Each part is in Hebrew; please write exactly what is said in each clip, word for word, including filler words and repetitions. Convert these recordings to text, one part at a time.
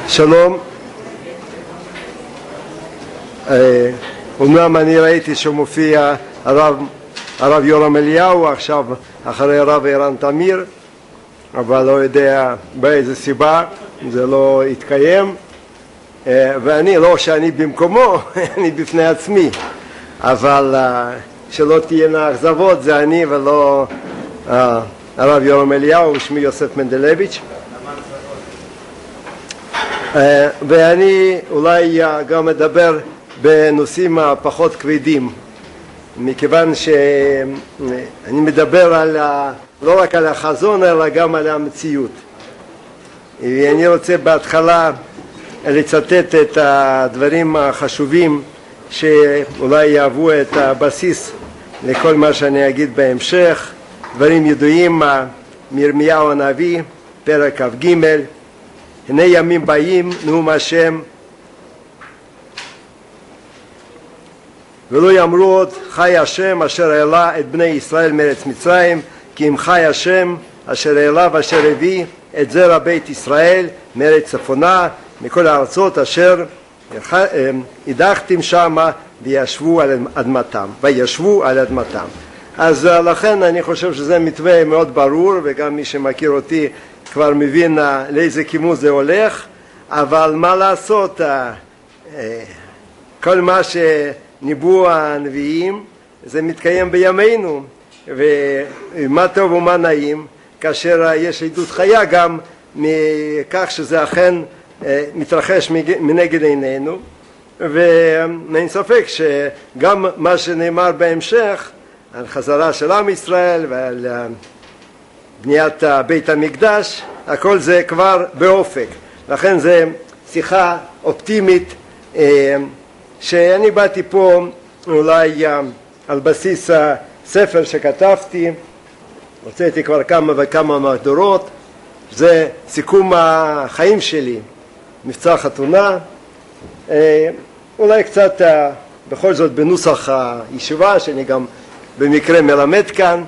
שלום. אומנם אני ראיתי שמופיע הרב, הרב יורם אליהו עכשיו אחרי הרב ערן תמיר, אבל לא יודע באיזה סיבה זה לא התקיים, ואני לא שאני במקומו, אני בפני עצמי, אבל שלא תהיינה אכזבות, זה אני ולא הרב יורם אליהו, שמי יוסף מנדלביץ'. ואני אולי גם מדבר בנושאים הפחות כבדים, מכיוון שאני מדבר על, לא רק על החזון אלא גם על המציאות. ואני רוצה בהתחלה לצטט את הדברים החשובים שאולי יהוו את הבסיס לכל מה שאני אגיד בהמשך. דברים ידועים מירמיהו הנביא, פרק כ"ג: הנה ימים באים, נאום השם, ולא יאמרו עוד חי השם אשר העלה את בני ישראל מארץ מצרים, כי אם חי השם אשר העלה ואשר הביא את זרע בית ישראל מארץ צפונה מכל הארצות אשר הדחתם שמה וישבו על אדמתם וישבו על אדמתם. אז לכן אני חושב שזה מתווה מאוד ברור, וגם מי שמכיר אותי כבר מבין לאיזה כיוון זה הולך, אבל מה לעשות, כל מה שניבאו הנביאים זה מתקיים בימינו, ומה טוב ומה נעים כאשר יש עדות חיה גם מכך שזה אכן מתרחש מנגד עינינו. ואין ספק שגם מה שנאמר בהמשך על חזרה של עם ישראל ועל בניית בית המקדש, הכל זה כבר באופק. לכן זה שיחה אופטימית שאני באתי פה אולי על בסיס הספר שכתבתי, הוצאתי כבר כמה וכמה מהדורות, זה סיכום החיים שלי, מבצע חתונה, אולי קצת בכל זאת בנוסח הישיבה שאני גם במקרה מלמד כאן,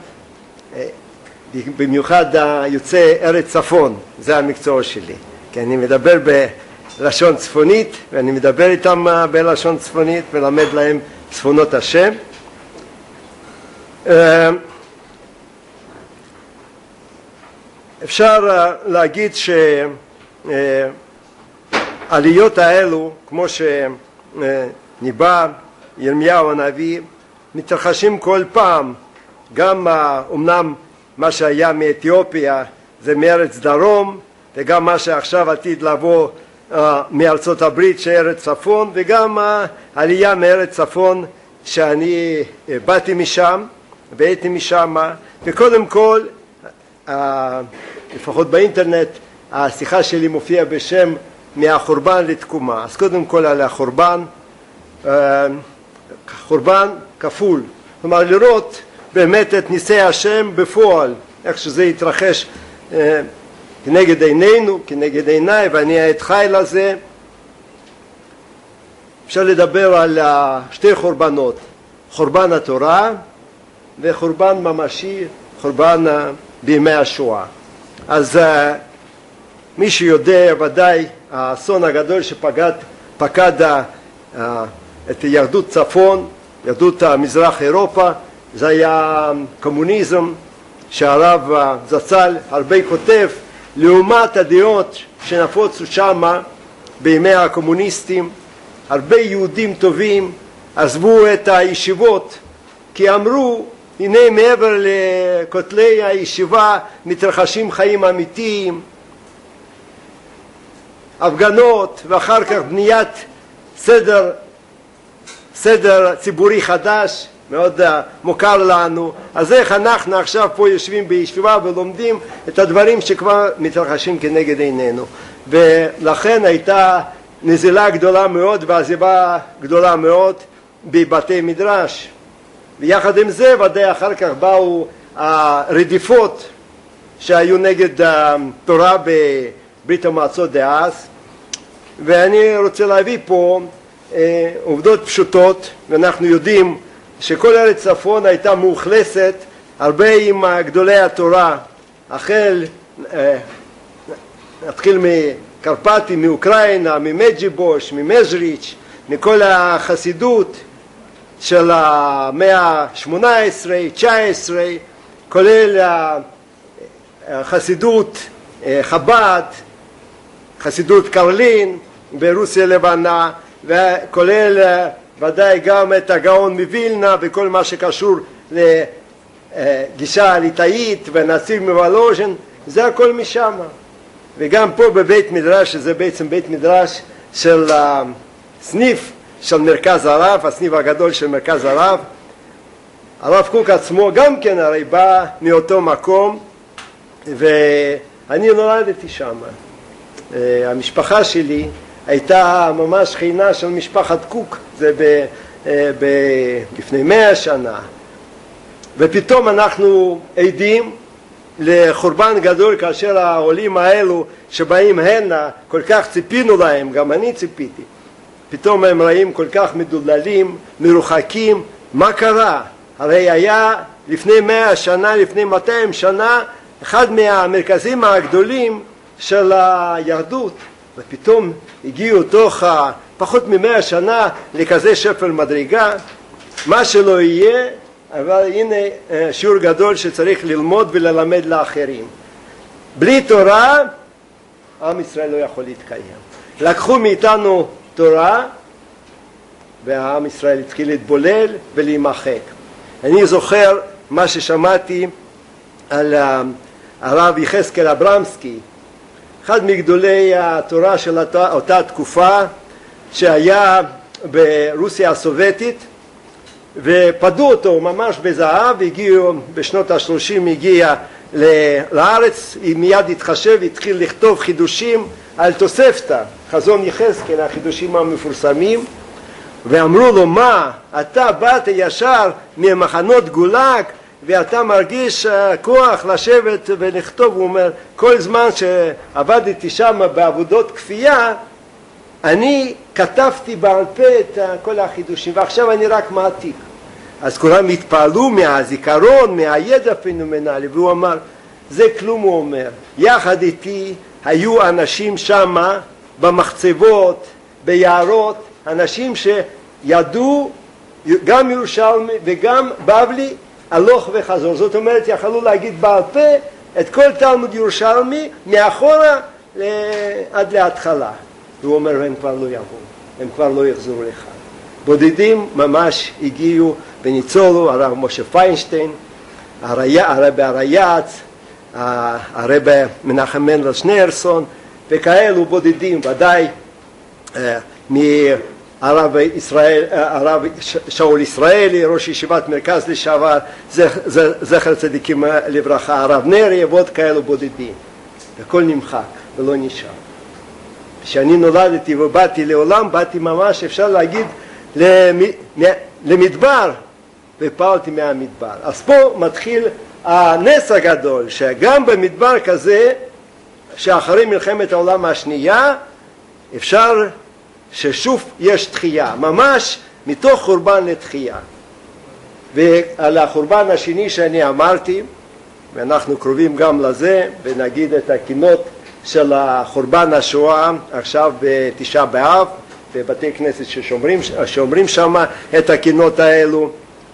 במיוחד יוצאי ארץ צפון, זה המקצוע שלי, כי אני מדבר בלשון צפונית ואני מדבר איתם בלשון צפונית ולמד להם צפונות השם. אפשר להגיד שהעליות האלו, כמו שניבא ירמיהו הנביא, מתרחשים כל פעם. גם אומנם מה שהיה מאתיופיה זה מארץ דרום, וגם מה שעכשיו עתיד לבוא uh, מארצות הברית שארץ צפון, וגם העלייה uh, מארץ צפון שאני uh, באתי משם והייתי משם. וקודם כל, uh, לפחות באינטרנט השיחה שלי מופיעה בשם מהחורבן לתקומה. אז קודם כל על החורבן, uh, חורבן כפול, כלומר לראות באמת את ניסי השם בפועל, איך שזה יתרחש אה, כנגד עינינו, כנגד עיניי, ואני עד חי לזה. אפשר לדבר על אה, שתי חורבנות, חורבן התורה וחורבן ממשי, חורבן אה, בימי השואה. אז אה, מי שיודע ודאי האסון הגדול שפקד פקד אה, את יהדות צפון, יהדות מזרח אירופה, זה היה קומוניזם, שהרב זצ"ל הרבה כותב לעומת הדעות שנפוצו שמה בימי הקומוניסטים. הרבה יהודים טובים עזבו את הישיבות כי אמרו הנה מעבר לכותלי הישיבה מתרחשים חיים אמיתיים, הפגנות ואחר כך בניית סדר סדר ציבורי חדש מאוד מוכר לנו. אז איך אנחנו עכשיו פה יושבים בישיבה ולומדים את הדברים שכבר מתרחשים כנגד עינינו. ולכן הייתה נזילה גדולה מאוד ועזיבה גדולה מאוד בבתי מדרש, ויחד עם זה ודאי אחר כך באו הרדיפות שהיו נגד התורה בברית המועצות דאז. ואני רוצה להביא פה עובדות פשוטות, ואנחנו יודעים שכל ארץ צפון הייתה מאוכלסת הרבה עם גדולי התורה, החל נתחיל קרפטים מאוקראינה, ממג'יבוש, ממזריץ', מכל החסידות של המאה ה-שמונה עשרה, תשע עשרה, כולל החסידות חב"ד, חסידות קרלין ברוסיה לבנה, וכולל ודאי גם את הגאון מווילנה וכל מה שקשור לגישה הליטאית ונציג מוולוז'ין, זה הכל משם. וגם פה בבית מדרש, שזה בעצם בית מדרש של סניף של מרכז הרב, הסניף הגדול של מרכז הרב, הרב קוק עצמו גם כן הרי בא מאותו מקום, ואני נולדתי שם. המשפחה שלי הייתה ממש שכינה של משפחת קוק, זה ב, ב, לפני מאה שנה, ופתאום אנחנו עדים לחורבן גדול כאשר העולים האלו שבאים הנה, כל כך ציפינו להם, גם אני ציפיתי, פתאום הם רואים כל כך מדוללים, מרוחקים. מה קרה? הרי היה לפני מאה שנה, לפני מאתיים שנה, אחד מהמרכזים הגדולים של היהדות, ופתאום הגיעו תוך פחות ממאה שנה לכזה שפל מדרגה. מה שלא יהיה, אבל הנה שיעור גדול שצריך ללמוד וללמד לאחרים. בלי תורה עם ישראל לא יכול להתקיים. לקחו מאיתנו תורה והעם ישראל התחיל להתבולל ולהימחק. אני זוכר מה ששמעתי על הרב יחזקאל אברמסקי, אחד מגדולי התורה של אותה, אותה תקופה, שהיה ברוסיה הסובייטית, ופדו אותו ממש בזהב. הגיעו בשנות השלושים, הגיע לארץ, מיד התחשב, התחיל לכתוב חידושים על תוספתא, חזון יחזקאל, החידושים המפורסמים, ואמרו לו, מה, אתה באת ישר ממחנות גולאג ואתה מרגיש כוח לשבת ולכתוב? הוא אומר, כל זמן שעבדתי שם בעבודות כפייה, אני כתבתי בעל פה את כל החידושים, ועכשיו אני רק מעתיק. אז כולם התפעלו מהזיכרון, מהידע פנומנלי, והוא אמר, זה כלום. הוא אומר, יחד איתי היו אנשים שם במחצבות, ביערות, אנשים שידעו גם ירושלמי וגם בבלי הלוך וחזור. זאת אומרת, יכלו להגיד בעל פה את כל תלמוד ירושלמי מאחורה עד להתחלה. הוא אומר, הם כבר לא יבואו, הם כבר לא יחזרו לך. בודדים ממש הגיעו וניצולו, הרב משה פיינשטיין, הרבי הרייץ, הרבי מנחם מנדל שניארסון, וכאלו בודדים, ודאי מהרב ישראל, הרב שאול ישראלי, ראש ישיבת מרכז לשעבר, זכר צדיקים לברכה, הרב נרי, ועוד כאלו בודדים. הכל נמחק ולא נשאר. כשאני נולדתי ובאתי לעולם, באתי ממש, אפשר להגיד, למדבר, ופעלתי מהמדבר. אז פה מתחיל הנס הגדול, שגם במדבר כזה, שאחרי מלחמת העולם השנייה, אפשר ששוב יש תחייה, ממש מתוך חורבן לתחייה. ועל החורבן השני שאני אמרתי, ואנחנו קרובים גם לזה, ונגיד את הקינות של החורבן השואה עכשיו בתשעה באב, בבתי כנסת ששומרים, שומרים שם את הקינות האלו.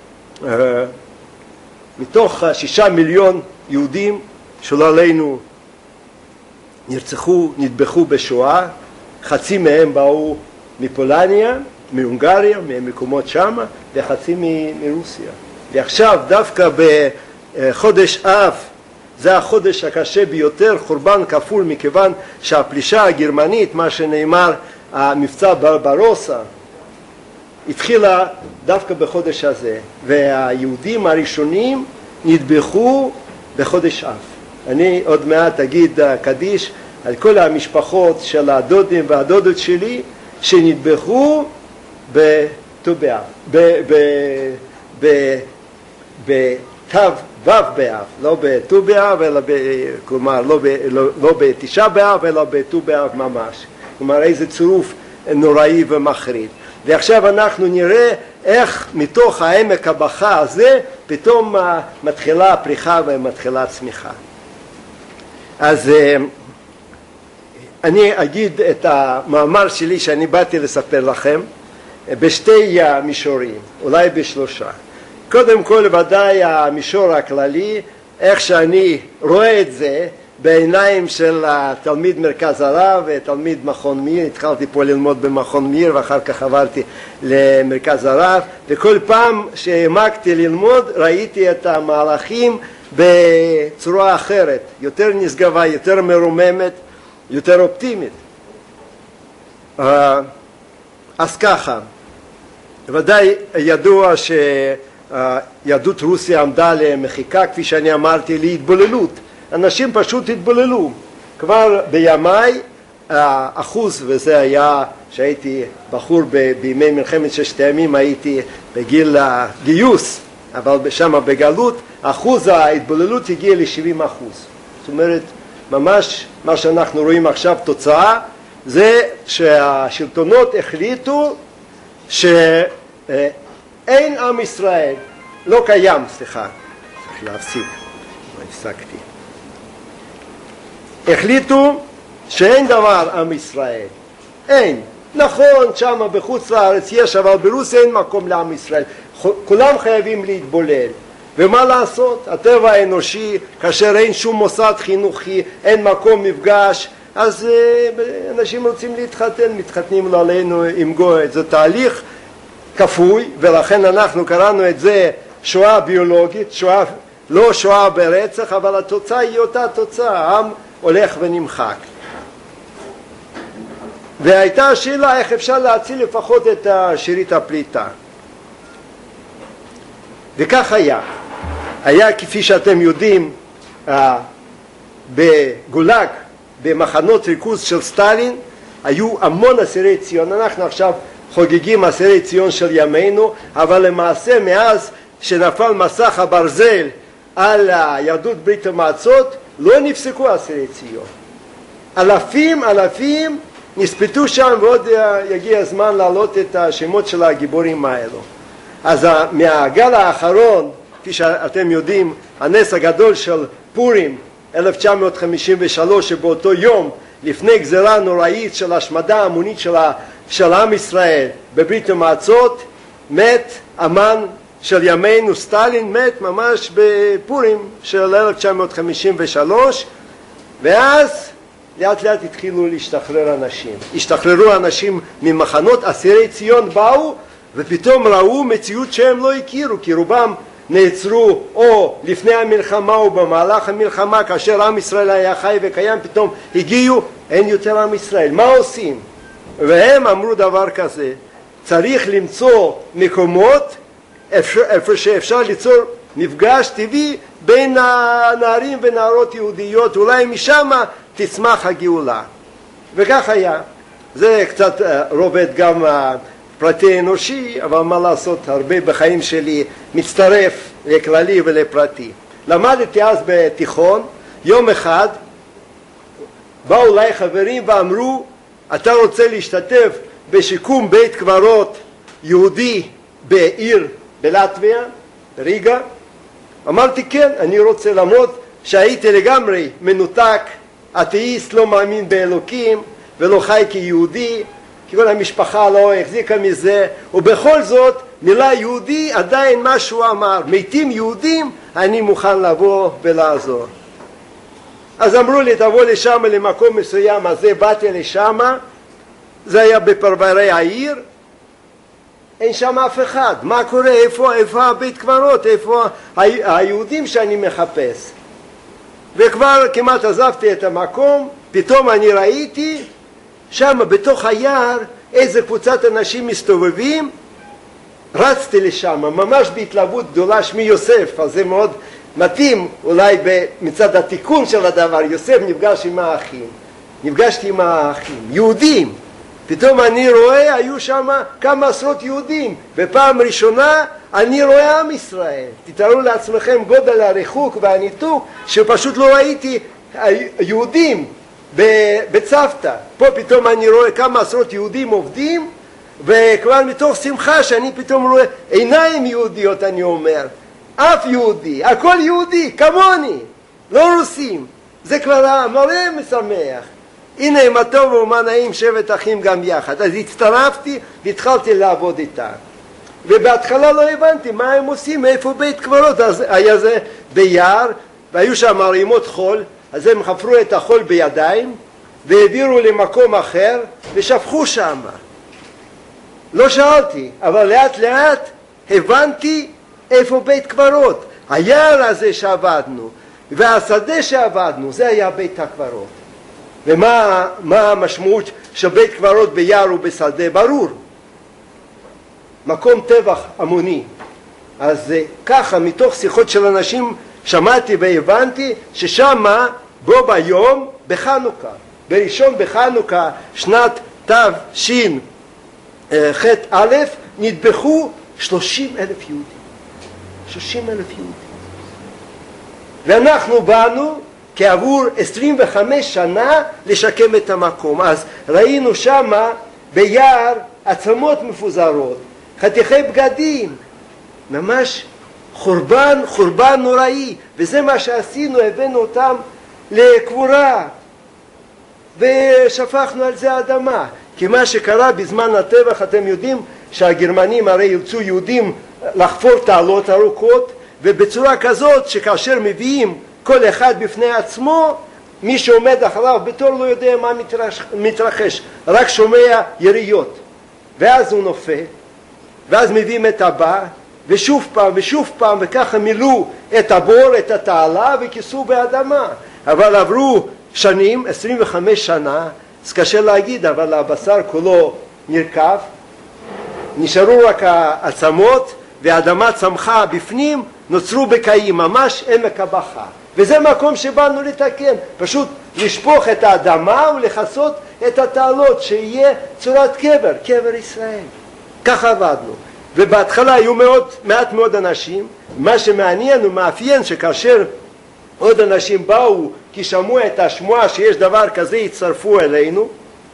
מתוך שישה מיליון יהודים שלא עלינו נרצחו, נטבחו בשואה, חצי מהם באו מפולניה, מהונגריה, ממקומות שם, וחצי מרוסיה. ועכשיו דווקא בחודש אב, זה החודש הקשה ביותר, חורבן כפול, מכיוון שהפלישה הגרמנית, מה שנאמר, המבצע ברברוסה, התחילה דווקא בחודש הזה, והיהודים הראשונים נטבחו בחודש אב. אני עוד מעט אגיד קדיש על כל המשפחות של הדודים והדודות שלי שנטבחו בט"ו באב, בתו ו' באב, לא בט"ו באב, אלא כלומר לא, לא, לא בתשעה באב, אלא בט"ו באב ממש. כלומר איזה צירוף נוראי ומחריד. ועכשיו אנחנו נראה איך מתוך העמק הבכה הזה פתאום מתחילה הפריחה ומתחילה הצמיחה. אז אני אגיד את המאמר שלי שאני באתי לספר לכם בשתי מישורים, אולי בשלושה. קודם כל ודאי המישור הכללי, איך שאני רואה את זה בעיניים של תלמיד מרכז הרב ותלמיד מכון מאיר. התחלתי פה ללמוד במכון מאיר ואחר כך עברתי למרכז הרב, וכל פעם שהעמקתי ללמוד ראיתי את המהלכים בצורה אחרת, יותר נשגבה, יותר מרוממת, יותר אופטימית. אז ככה, ודאי ידוע שיהדות רוסיה עמדה למחיקה, כפי שאני אמרתי, להתבוללות. אנשים פשוט התבוללו. כבר בימיי האחוז, וזה היה שהייתי בחור בימי מלחמת ששת הימים, הייתי בגיל הגיוס, אבל שם בגלות, אחוז ההתבוללות הגיע ל-שבעים אחוז. זאת אומרת, ממש מה שאנחנו רואים עכשיו תוצאה, זה שהשלטונות החליטו שאין עם ישראל, לא קיים, סליחה, צריך להפסיק, לא הפסקתי. החליטו שאין דבר עם ישראל, אין. נכון, שם בחוץ לארץ יש, אבל ברוסיה אין מקום לעם ישראל. כולם חייבים להתבולל. ומה לעשות? הטבע האנושי, כאשר אין שום מוסד חינוכי, אין מקום מפגש, אז אנשים רוצים להתחתן, מתחתנים עלינו עם גוי. זה תהליך כפוי, ולכן אנחנו קראנו את זה שואה ביולוגית, שואה, לא שואה ברצח, אבל התוצאה היא אותה תוצאה, העם הולך ונמחק. והייתה השאלה איך אפשר להציל לפחות את שארית הפליטה. וכך היה. היה כפי שאתם יודעים בגולאג, במחנות ריכוז של סטלין, היו המון אסירי ציון. אנחנו עכשיו חוגגים אסירי ציון של ימינו, אבל למעשה מאז שנפל מסך הברזל על יהדות ברית המועצות לא נפסקו אסירי ציון. אלפים אלפים נספתו שם, ועוד יגיע הזמן להעלות את השמות של הגיבורים האלו. אז מהגל האחרון, כפי שאתם יודעים, הנס הגדול של פורים אלף תשע מאות חמישים ושלוש, שבאותו יום לפני גזרה נוראית של השמדה המונית של, של עם ישראל בברית המועצות, מת אמן של ימינו סטלין, מת ממש בפורים של אלף תשע מאות חמישים ושלוש, ואז לאט לאט התחילו להשתחרר אנשים. השתחררו אנשים ממחנות, אסירי ציון באו ופתאום ראו מציאות שהם לא הכירו, כי רובם נעצרו או לפני המלחמה או במהלך המלחמה, כאשר עם ישראל היה חי וקיים, פתאום הגיעו, אין יותר עם ישראל, מה עושים? והם אמרו דבר כזה, צריך למצוא מקומות איפה שאפשר ליצור מפגש טבעי בין הנערים ונערות יהודיות, אולי משם תצמח הגאולה. וכך היה. זה קצת רובד גם פרטי אנושי, אבל מה לעשות, הרבה בחיים שלי מצטרף לכללי ולפרטי. למדתי אז בתיכון, יום אחד באו אליי חברים ואמרו, אתה רוצה להשתתף בשיקום בית קברות יהודי בעיר בלטביה, ריגה? אמרתי כן, אני רוצה, למרות שהייתי לגמרי מנותק, אתאיסט, לא מאמין באלוקים ולא חי כיהודי, כי כל המשפחה לא החזיקה מזה, ובכל זאת מילה יהודי עדיין משהו אמר, מתים יהודים, אני מוכן לבוא ולעזור. אז אמרו לי תבוא לשם למקום מסוים, אז זה באתי לשם, זה היה בפרברי העיר, אין שם אף אחד, מה קורה, איפה, איפה הבית קברות, איפה היהודים שאני מחפש? וכבר כמעט עזבתי את המקום, פתאום אני ראיתי שם בתוך היער איזה קבוצת אנשים מסתובבים, רצתי לשם, ממש בהתלהבות גדולה, שמי יוסף, אז זה מאוד מתאים אולי מצד התיקון של הדבר, יוסף נפגש עם האחים, נפגשתי עם האחים, יהודים, פתאום אני רואה, היו שם כמה עשרות יהודים, בפעם ראשונה אני רואה עם ישראל, תתארו לעצמכם גודל הריחוק והניתוק, שפשוט לא ראיתי יהודים בצוותא, פה פתאום אני רואה כמה עשרות יהודים עובדים, וכבר מתוך שמחה שאני פתאום רואה עיניים יהודיות, אני אומר, אף יהודי, הכל יהודי, כמוני, לא רוסים, זה כבר מראה משמח. הנה מה טוב ומה נעים שבט אחים גם יחד. אז הצטרפתי והתחלתי לעבוד איתם. ובהתחלה לא הבנתי מה הם עושים, מאיפה בית קברות. אז היה זה ביער, והיו שם ערימות חול, אז הם חפרו את החול בידיים, והעבירו למקום אחר, ושפכו שם. לא שאלתי, אבל לאט לאט הבנתי איפה בית קברות. היער הזה שעבדנו, והשדה שעבדנו, זה היה בית הקברות. ומה מה המשמעות של בית קברות ביער ובשדה? ברור. מקום טבח המוני. אז ככה, מתוך שיחות של אנשים, שמעתי והבנתי ששמה בו ביום, בחנוכה, בראשון בחנוכה, שנת תשכ"א, נטבחו שלושים אלף יהודים. שלושים אלף יהודים. ואנחנו באנו כעבור עשרים וחמש שנה לשקם את המקום. אז ראינו שמה ביער עצמות מפוזרות, חתיכי בגדים, ממש חורבן, חורבן נוראי. וזה מה שעשינו, הבאנו אותם לקבורה ושפכנו על זה אדמה. כי מה שקרה בזמן הטבח, אתם יודעים שהגרמנים הרי ירצו יהודים לחפור תעלות ארוכות, ובצורה כזאת שכאשר מביאים כל אחד בפני עצמו, מי שעומד אחריו בתור לא יודע מה מתרחש, מתרחש, רק שומע יריות, ואז הוא נופל, ואז מביאים את הבא, ושוב פעם ושוב פעם, וככה מילאו את הבור, את התעלה, וכיסו באדמה. אבל עברו שנים, עשרים וחמש שנה, אז קשה להגיד, אבל הבשר כולו נרקב, נשארו רק העצמות, והאדמה צמחה בפנים, נוצרו בקעים, ממש עמק הבכה. וזה מקום שבאנו לתקן, פשוט לשפוך את האדמה ולכסות את התעלות, שיהיה צורת קבר, קבר ישראל. ככה עבדנו. ובהתחלה היו מאוד, מעט מאוד אנשים. מה שמעניין ומאפיין שכאשר עוד אנשים באו, כי שמעו את השמועה שיש דבר כזה, הצטרפו אלינו,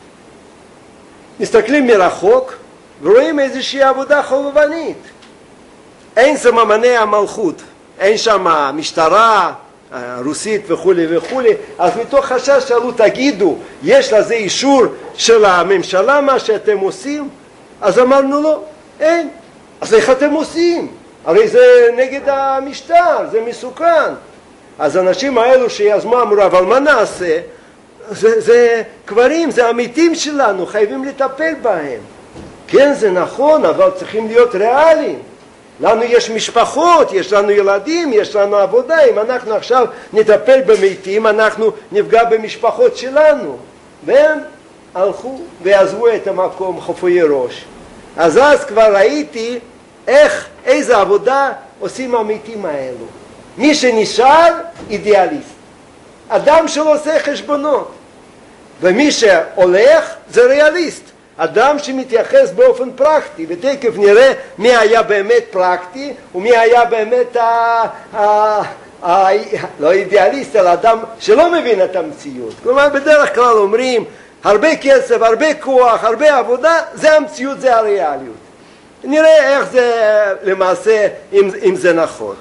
מסתכלים מרחוק ורואים איזושהי עבודה חובבנית. אין סממני המלכות, אין שם משטרה רוסית וכו' וכו'. אז מתוך חשש שאלו, תגידו, יש לזה אישור של הממשלה מה שאתם עושים? אז אמרנו לו, אין. אז איך אתם עושים? הרי זה נגד המשטר, זה מסוכן. אז האנשים האלו שיזמו אמרו, אבל מה נעשה? זה, זה קברים, זה המתים שלנו, חייבים לטפל בהם. כן, זה נכון, אבל צריכים להיות ריאליים. לנו יש משפחות, יש לנו ילדים, יש לנו עבודה. אם אנחנו עכשיו נטפל במתים, אנחנו נפגע במשפחות שלנו. והם הלכו ועזבו את המקום חפויי ראש. אז אז כבר ראיתי איך, איזה עבודה עושים המתים האלו. מי שנשאר, אידיאליסט. אדם שלא עושה חשבונות. ומי שהולך, זה ריאליסט. אדם שמתייחס באופן פרקטי, ותכף נראה מי היה באמת פרקטי, ומי היה באמת ה... ה... ה... לא אידיאליסט, אלא אדם שלא מבין את המציאות. כלומר, בדרך כלל אומרים, הרבה כסף, הרבה כוח, הרבה עבודה, זה המציאות, זה הריאליות. נראה איך זה למעשה, אם, אם זה נכון.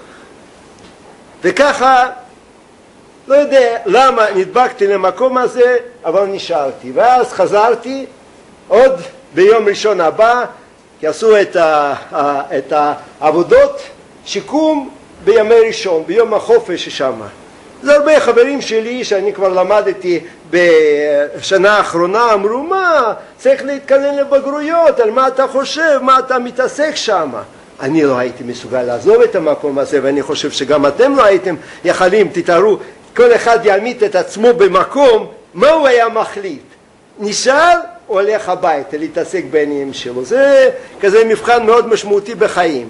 וככה, לא יודע למה נדבקתי למקום הזה, אבל נשארתי. ואז חזרתי עוד ביום ראשון הבא, כי עשו את, ה, את העבודות שיקום בימי ראשון, ביום החופש שם. זה הרבה חברים שלי שאני כבר למדתי בשנה האחרונה, אמרו, מה, צריך להתכונן לבגרויות, על מה אתה חושב, מה אתה מתעסק שם? אני לא הייתי מסוגל לעזוב את המקום הזה, ואני חושב שגם אתם לא הייתם יכולים, תתארו, כל אחד יעמיד את עצמו במקום, מה הוא היה מחליט? נשאר או הולך הביתה, להתעסק בעניינים שלו. זה כזה מבחן מאוד משמעותי בחיים.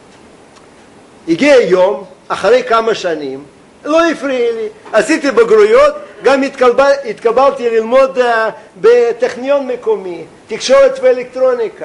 הגיע יום, אחרי כמה שנים, לא הפריע לי, עשיתי בגרויות, גם התקבל, התקבלתי ללמוד uh, בטכניון מקומי, תקשורת ואלקטרוניקה.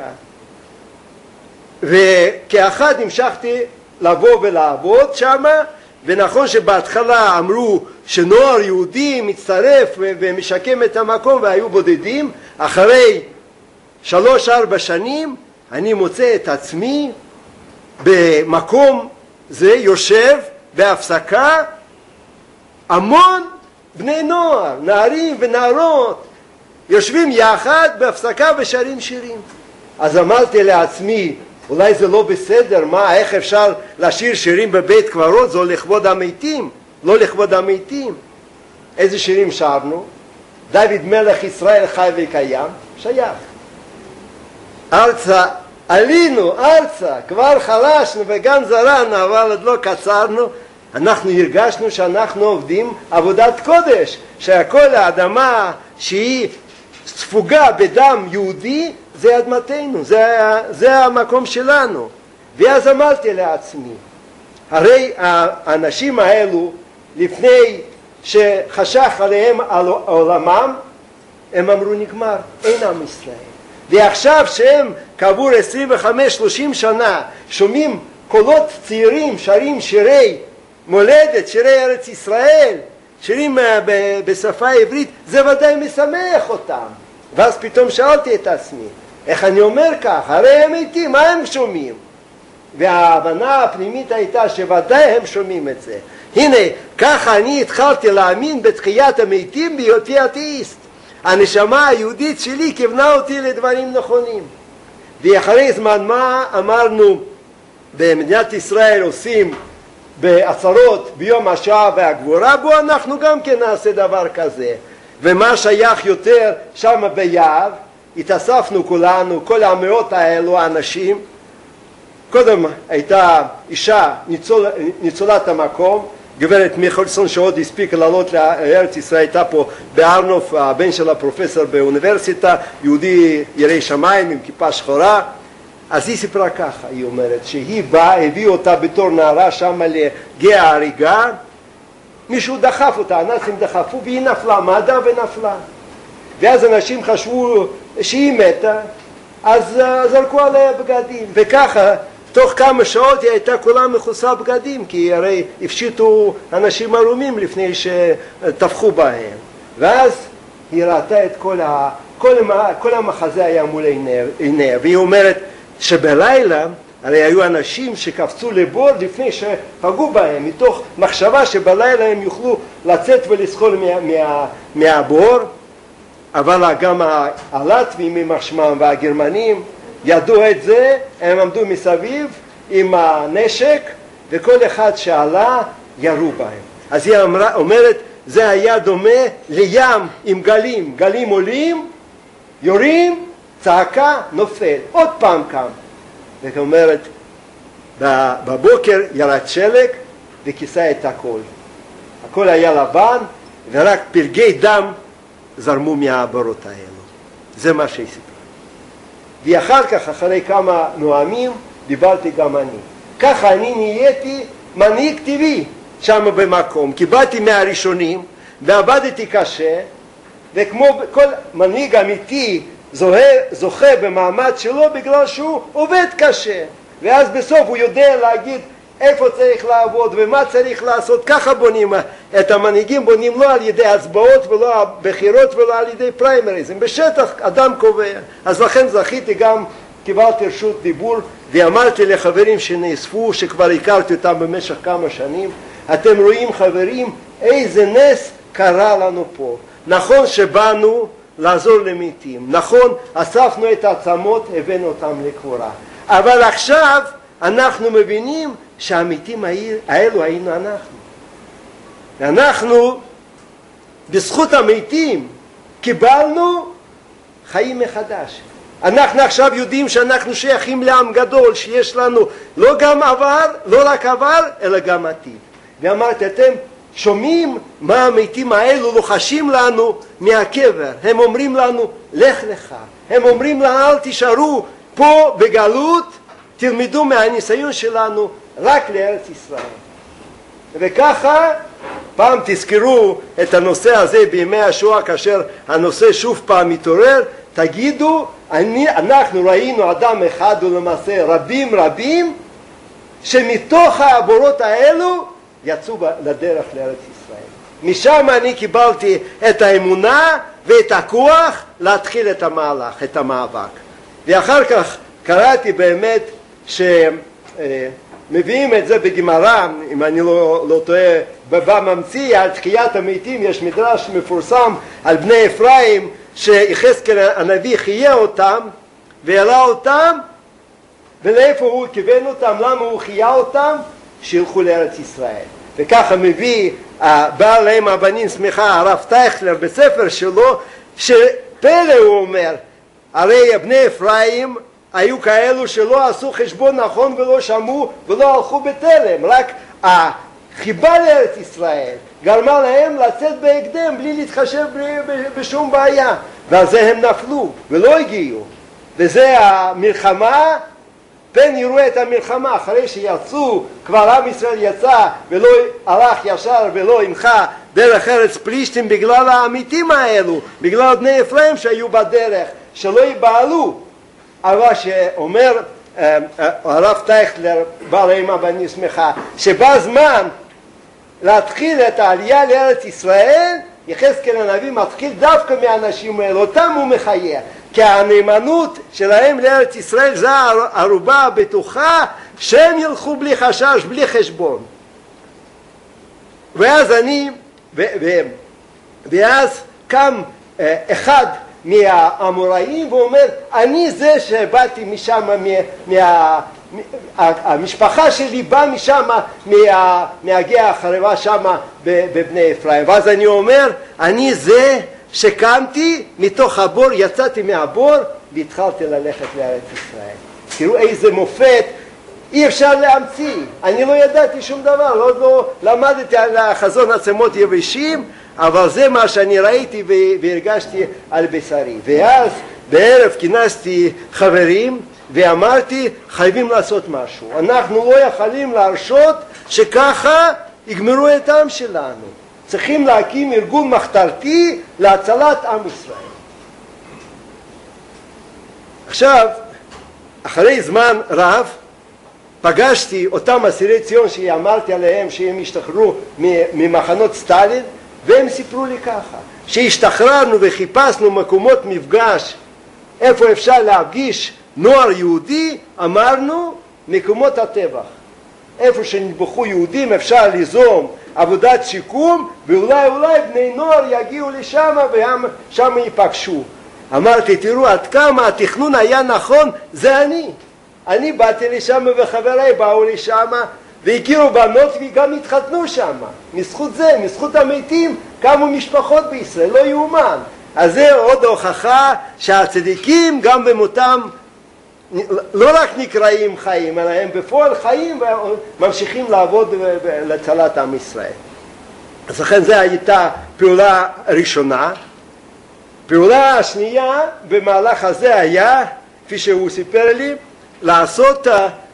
וכאחד המשכתי לבוא ולעבוד שם, ונכון שבהתחלה אמרו שנוער יהודי מצטרף ומשקם את המקום והיו בודדים, אחרי שלוש ארבע שנים אני מוצא את עצמי במקום זה יושב בהפסקה המון בני נוער, נערים ונערות, יושבים יחד בהפסקה ושרים שירים. אז אמרתי לעצמי, אולי זה לא בסדר, מה, איך אפשר לשיר שירים בבית קברות? זה לכבוד המתים, לא לכבוד המתים. איזה שירים שרנו? דוד מלך ישראל חי וקיים, שייך. ארצה, עלינו, ארצה, כבר חלשנו וגם זרענו, אבל עוד לא קצרנו. אנחנו הרגשנו שאנחנו עובדים עבודת קודש, שהכל האדמה שהיא ספוגה בדם יהודי, זה אדמתנו, זה, זה המקום שלנו. ואז אמרתי לעצמי, הרי האנשים האלו, לפני שחשך עליהם על עולמם, הם אמרו נגמר, אין עם ישראל. ועכשיו שהם קבור עשרים וחמש שלושים שנה, שומעים קולות צעירים, שרים שירי מולדת, שירי ארץ ישראל, שירים בשפה העברית, זה ודאי משמח אותם. ואז פתאום שאלתי את עצמי, איך אני אומר כך? הרי הם איתי, מה הם שומעים? וההבנה הפנימית הייתה שוודאי הם שומעים את זה. הנה, ככה אני התחלתי להאמין בתחיית המתים בהיותי אתאיסט. הנשמה היהודית שלי כיוונה אותי לדברים נכונים. ואחרי זמן מה אמרנו, במדינת ישראל עושים בעצרות ביום השואה והגבורה, בו אנחנו גם כן נעשה דבר כזה. ומה שייך יותר שם ביער, התאספנו כולנו, כל המאות האלו האנשים. קודם הייתה אישה ניצול, ניצולת המקום, גברת מיכלסון, שעוד הספיק לעלות לארץ ישראל, הייתה פה בארנוף, הבן של הפרופסור באוניברסיטה, יהודי ירא שמיים עם כיפה שחורה. אז היא סיפרה ככה, היא אומרת, שהיא באה, הביאו אותה בתור נערה שם לגיא ההריגה, מישהו דחף אותה, הנאצים דחפו, והיא נפלה, מעדה ונפלה. ואז אנשים חשבו שהיא מתה, אז זרקו עליה בגדים, וככה תוך כמה שעות היא הייתה כולה מכוסה בגדים, כי הרי הפשיטו אנשים ערומים לפני שטבחו בהם. ואז היא ראתה את כל, ה, כל, כל המחזה היה מול עיניה, והיא אומרת שבלילה הרי היו אנשים שקפצו לבור לפני שפגעו בהם, מתוך מחשבה שבלילה הם יוכלו לצאת ולזחול מה, מה, מהבור. אבל גם הלטבים עם השמם והגרמנים ידעו את זה, הם עמדו מסביב עם הנשק, וכל אחד שעלה ירו בהם. אז היא אמרה, אומרת, זה היה דומה לים עם גלים, גלים עולים, יורים, צעקה, נופל, עוד פעם קם. והיא אומרת, בבוקר ירד שלג וכיסה את הכל. הכל היה לבן, ורק פלגי דם זרמו מהבורות האלו. זה מה שהיא סיפרה. ואחר כך, אחרי כמה נואמים, דיברתי גם אני. ככה אני נהייתי מנהיג טבעי שם במקום, כי באתי מהראשונים ועבדתי קשה, וכמו כל מנהיג אמיתי זוכה, זוכה במעמד שלו בגלל שהוא עובד קשה, ואז בסוף הוא יודע להגיד איפה צריך לעבוד ומה צריך לעשות. ככה בונים את המנהיגים, בונים לא על ידי הצבעות ולא בחירות ולא על ידי פריימריזם, בשטח אדם קובע. אז לכן זכיתי, גם קיבלתי רשות דיבור ואמרתי לחברים שנאספו, שכבר הכרתי אותם במשך כמה שנים, אתם רואים חברים איזה נס קרה לנו פה. נכון שבאנו לעזור למתים, נכון אספנו את העצמות, הבאנו אותם לקבורה, אבל עכשיו אנחנו מבינים שהמתים האלו היינו אנחנו. ואנחנו בזכות המתים קיבלנו חיים מחדש. אנחנו עכשיו יודעים שאנחנו שייכים לעם גדול, שיש לנו לא גם עבר, לא רק עבר, אלא גם עתיד. ואמרתי, אתם שומעים מה המתים האלו לוחשים לנו מהקבר. הם אומרים לנו, לך לך. הם אומרים לנו, אל תישארו פה בגלות, תלמדו מהניסיון שלנו רק לארץ ישראל. וככה, פעם תזכרו את הנושא הזה בימי השואה, כאשר הנושא שוב פעם מתעורר, תגידו, אני, אנחנו ראינו אדם אחד ולמעשה רבים רבים, שמתוך העבורות האלו יצאו לדרך לארץ ישראל. משם אני קיבלתי את האמונה ואת הכוח להתחיל את המהלך, את המאבק. ואחר כך קראתי באמת שמביאים את זה בגמרא, אם אני לא, לא טועה, בבא ממציא, על תחיית המתים יש מדרש מפורסם על בני אפרים, שיחזקאל הנביא חיה אותם והעלה אותם, ולאיפה הוא כיוון אותם, למה הוא חיה אותם? שילכו לארץ ישראל. וככה מביא בעל להם הבנים שמחה הרב טייכלר בספר שלו, שפלא הוא אומר, הרי בני אפרים היו כאלו שלא עשו חשבון נכון ולא שמעו ולא הלכו בתלם, רק החיבה לארץ ישראל גרמה להם לצאת בהקדם בלי להתחשב בשום בעיה, ועל זה הם נפלו ולא הגיעו. וזה המלחמה, פן יראו את המלחמה אחרי שיצאו, כבר עם ישראל יצא ולא הלך ישר ולא המחה דרך ארץ פלישתים בגלל העמיתים האלו, בגלל בני אפרים שהיו בדרך, שלא ייבהלו. אבל שאומר הרב טייכלר בעל להם הבנים שמחה, שבא זמן להתחיל את העלייה לארץ ישראל, יחזקאל הנביא מתחיל דווקא מהאנשים האלה, אותם הוא מחיה, כי הנאמנות שלהם לארץ ישראל זה הערובה הבטוחה שהם ילכו בלי חשש, בלי חשבון. ואז אני, ו, ו, ואז קם אחד מהאמוראים ואומר, אני זה שבאתי משם, מה, מה, המשפחה שלי באה משם, מה, מהגיא החרבה שם בבני אפרים. ואז אני אומר, אני זה שקמתי מתוך הבור, יצאתי מהבור והתחלתי ללכת לארץ ישראל. תראו איזה מופת, אי אפשר להמציא. אני לא ידעתי שום דבר, עוד לא למדתי על החזון עצמות יבשים, אבל זה מה שאני ראיתי והרגשתי על בשרי. ואז בערב כינסתי חברים ואמרתי, חייבים לעשות משהו. אנחנו לא יכולים להרשות שככה יגמרו את העם שלנו. צריכים להקים ארגון מחתרתי להצלת עם ישראל. עכשיו, אחרי זמן רב, פגשתי אותם אסירי ציון שאמרתי עליהם שהם השתחררו ממחנות סטלין, והם סיפרו לי ככה, שהשתחררנו וחיפשנו מקומות מפגש, איפה אפשר להפגיש נוער יהודי, אמרנו מקומות הטבח. איפה שנטבחו יהודים אפשר ליזום עבודת שיקום, ואולי אולי בני נוער יגיעו לשם ושם ייפגשו. אמרתי, תראו עד כמה התכנון היה נכון, זה אני. אני באתי לשם וחבריי באו לשם והכירו בנות וגם התחתנו שם. מזכות זה, מזכות המתים, קמו משפחות בישראל, לא יאומן. אז זה עוד הוכחה שהצדיקים גם במותם לא רק נקראים חיים, אלא הם בפועל חיים וממשיכים לעבוד להצלת עם ישראל. אז לכן זו הייתה פעולה ראשונה. פעולה השנייה במהלך הזה היה, כפי שהוא סיפר לי, לעשות,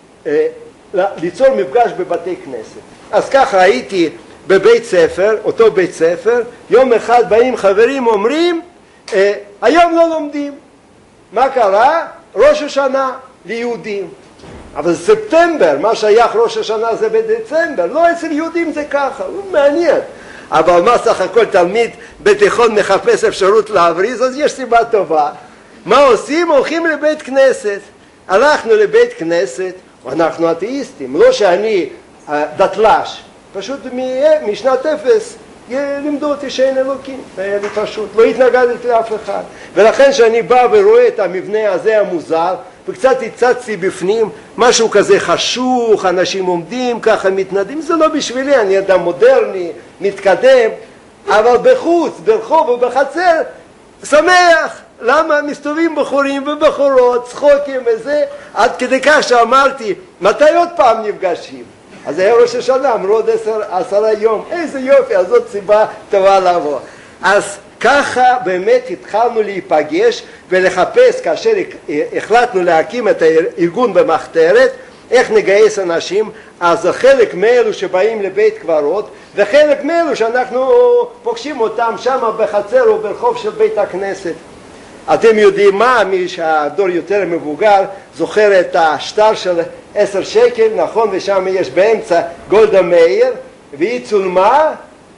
ליצור מפגש בבתי כנסת. אז ככה הייתי בבית ספר, אותו בית ספר, יום אחד באים חברים אומרים, היום לא לומדים. מה קרה? ראש השנה ליהודים. אבל ספטמבר, מה שייך ראש השנה זה בדצמבר, לא אצל יהודים זה ככה, הוא מעניין. אבל מה סך הכל תלמיד בתיכון מחפש אפשרות להבריז, אז יש סיבה טובה. מה עושים? הולכים לבית כנסת. הלכנו לבית כנסת, ואנחנו אתאיסטים, לא שאני דתל"ש, פשוט משנת אפס לימדו אותי שאין אלוקים, זה היה לי פשוט, לא התנגדתי לאף אחד. ולכן שאני בא ורואה את המבנה הזה המוזר, וקצת הצצתי בפנים, משהו כזה חשוך, אנשים עומדים ככה מתנדים, זה לא בשבילי, אני אדם מודרני, מתקדם, אבל בחוץ, ברחוב ובחצר, שמח. למה? מסתובבים בחורים ובחורות, צחוקים וזה, עד כדי כך שאמרתי, מתי עוד פעם נפגשים? אז היה ראש השנה, אמרו עוד עשר, עשרה יום, איזה יופי, אז זאת סיבה טובה לבוא. אז ככה באמת התחלנו להיפגש ולחפש, כאשר החלטנו להקים את הארגון במחתרת, איך נגייס אנשים. אז חלק מאלו שבאים לבית קברות, וחלק מאלו שאנחנו פוגשים אותם שם בחצר או ברחוב של בית הכנסת. אתם יודעים מה, מי שהדור יותר מבוגר זוכר את השטר של עשר שקל, נכון? ושם יש באמצע גולדה מאיר, והיא צולמה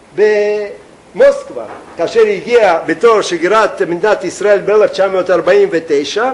במוסקבה, כאשר היא הגיעה בתור שגרירת מדינת ישראל ב-אלף תשע מאות ארבעים ותשע.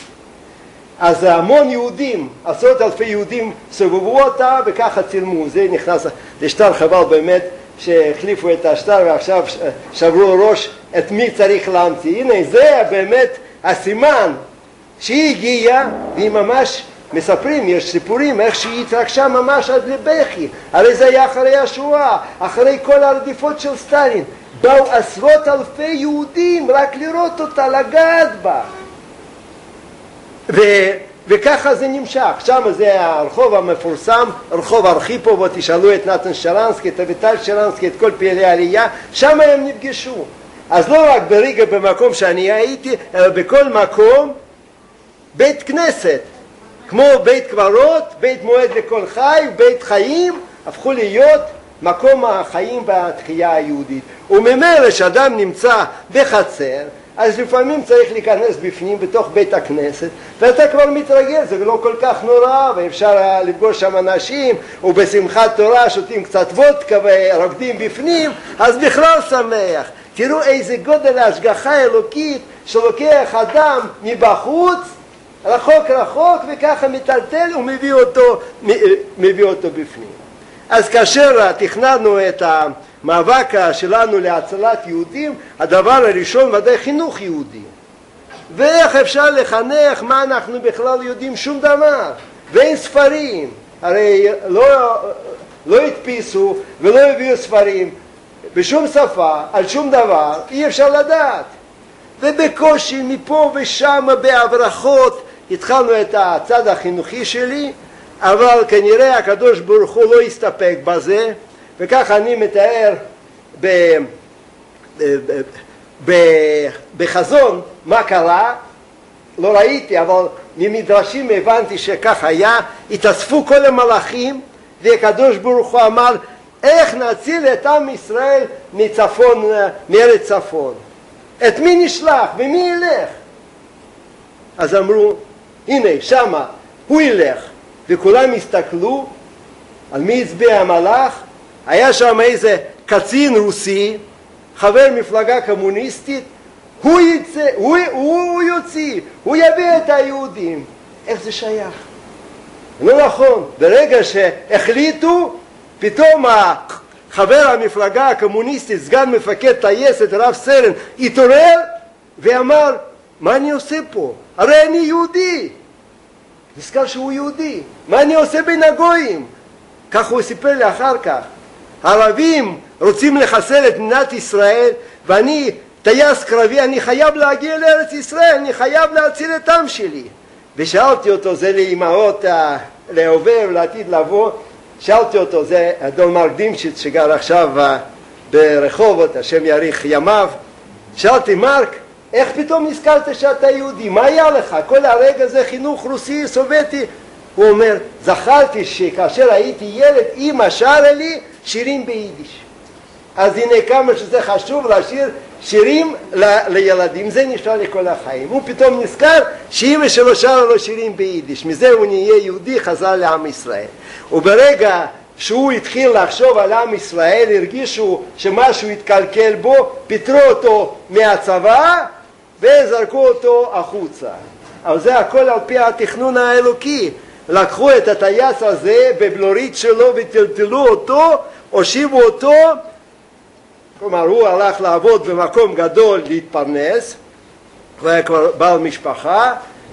אז המון יהודים, עשרות אלפי יהודים סובבו אותה וככה צילמו. זה נכנס לשטר, חבל באמת שהחליפו את השטר ועכשיו שברו ראש את מי צריך להמציא. הנה זה באמת הסימן שהיא הגיעה, והיא ממש מספרים, יש סיפורים איך שהיא התרגשה ממש עד לבכי. הרי זה היה אחרי השואה, אחרי כל הרדיפות של סטלין. באו עשרות אלפי יהודים רק לראות אותה, לגעת בה. ו... וככה זה נמשך. שם זה הרחוב המפורסם, רחוב ארכיפוב, תשאלו את נתן שרנסקי, את אביטל שרנסקי, את כל פעילי העלייה, שם הם נפגשו. אז לא רק בריגה במקום שאני הייתי, אלא בכל מקום בית כנסת, כמו בית קברות, בית מועד לכל חי, בית חיים, הפכו להיות מקום החיים והתחייה היהודית. וממילא שאדם נמצא בחצר, אז לפעמים צריך להיכנס בפנים בתוך בית הכנסת, ואתה כבר מתרגל, זה לא כל כך נורא, ואפשר לפגוש שם אנשים, ובשמחת תורה שותים קצת וודקה ורוקדים בפנים, אז בכלל שמח. תראו איזה גודל ההשגחה האלוקית שלוקח אדם מבחוץ, רחוק רחוק, וככה מטלטל ומביא אותו, מביא אותו בפנים. אז כאשר תכננו את המאבק שלנו להצלת יהודים, הדבר הראשון ודאי חינוך יהודי. ואיך אפשר לחנך? מה אנחנו בכלל יודעים? שום דבר. ואין ספרים. הרי לא, לא הדפיסו ולא הביאו ספרים בשום שפה, על שום דבר, אי אפשר לדעת. ובקושי מפה ושם בהברחות התחלנו את הצד החינוכי שלי, אבל כנראה הקדוש ברוך הוא לא הסתפק בזה, וכך אני מתאר ב, ב, ב, בחזון מה קרה. לא ראיתי, אבל ממדרשים הבנתי שכך היה. התאספו כל המלאכים, והקדוש ברוך הוא אמר, איך נציל את עם ישראל מצפון, מארץ צפון? את מי נשלח ומי ילך? אז אמרו, הנה שמה הוא ילך. וכולם הסתכלו על מי הצביע המלאך. היה שם איזה קצין רוסי, חבר מפלגה קומוניסטית, הוא יצא, הוא, הוא, הוא יוציא, הוא יביא את היהודים. איך זה שייך? לא נכון. ברגע שהחליטו, פתאום חבר המפלגה הקומוניסטית, סגן מפקד טייסת, רב סרן, התעורר ואמר, מה אני עושה פה? הרי אני יהודי. נזכר שהוא יהודי. מה אני עושה בין הגויים? כך הוא סיפר לי אחר כך. הערבים רוצים לחסל את מדינת ישראל, ואני טייס קרבי, אני חייב להגיע לארץ ישראל, אני חייב להציל את עם שלי. ושאלתי אותו, זה לאמהות להווה ולעתיד לבוא, שאלתי אותו, זה אדון מרק דימשיץ שגר עכשיו ברחובות, השם יאריך ימיו. שאלתי, מרק, איך פתאום נזכרת שאתה יהודי? מה היה לך? כל הרגע זה חינוך רוסי, סובייטי. הוא אומר, זכרתי שכאשר הייתי ילד, אמא שרה לי שירים ביידיש. אז הנה כמה שזה חשוב לשיר שירים ל- לילדים, זה נשאר לכל החיים. הוא פתאום נזכר שאמא שלו שרה לו שירים ביידיש. מזה הוא נהיה יהודי, חזר לעם ישראל. וברגע שהוא התחיל לחשוב על עם ישראל, הרגישו שמשהו התקלקל בו, פיטרו אותו מהצבא וזרקו אותו החוצה. אבל זה הכל על פי התכנון האלוקי. לקחו את הטייס הזה בבלורית שלו וטלטלו אותו, הושיבו אותו, כלומר הוא הלך לעבוד במקום גדול להתפרנס, הוא היה כבר בעל משפחה,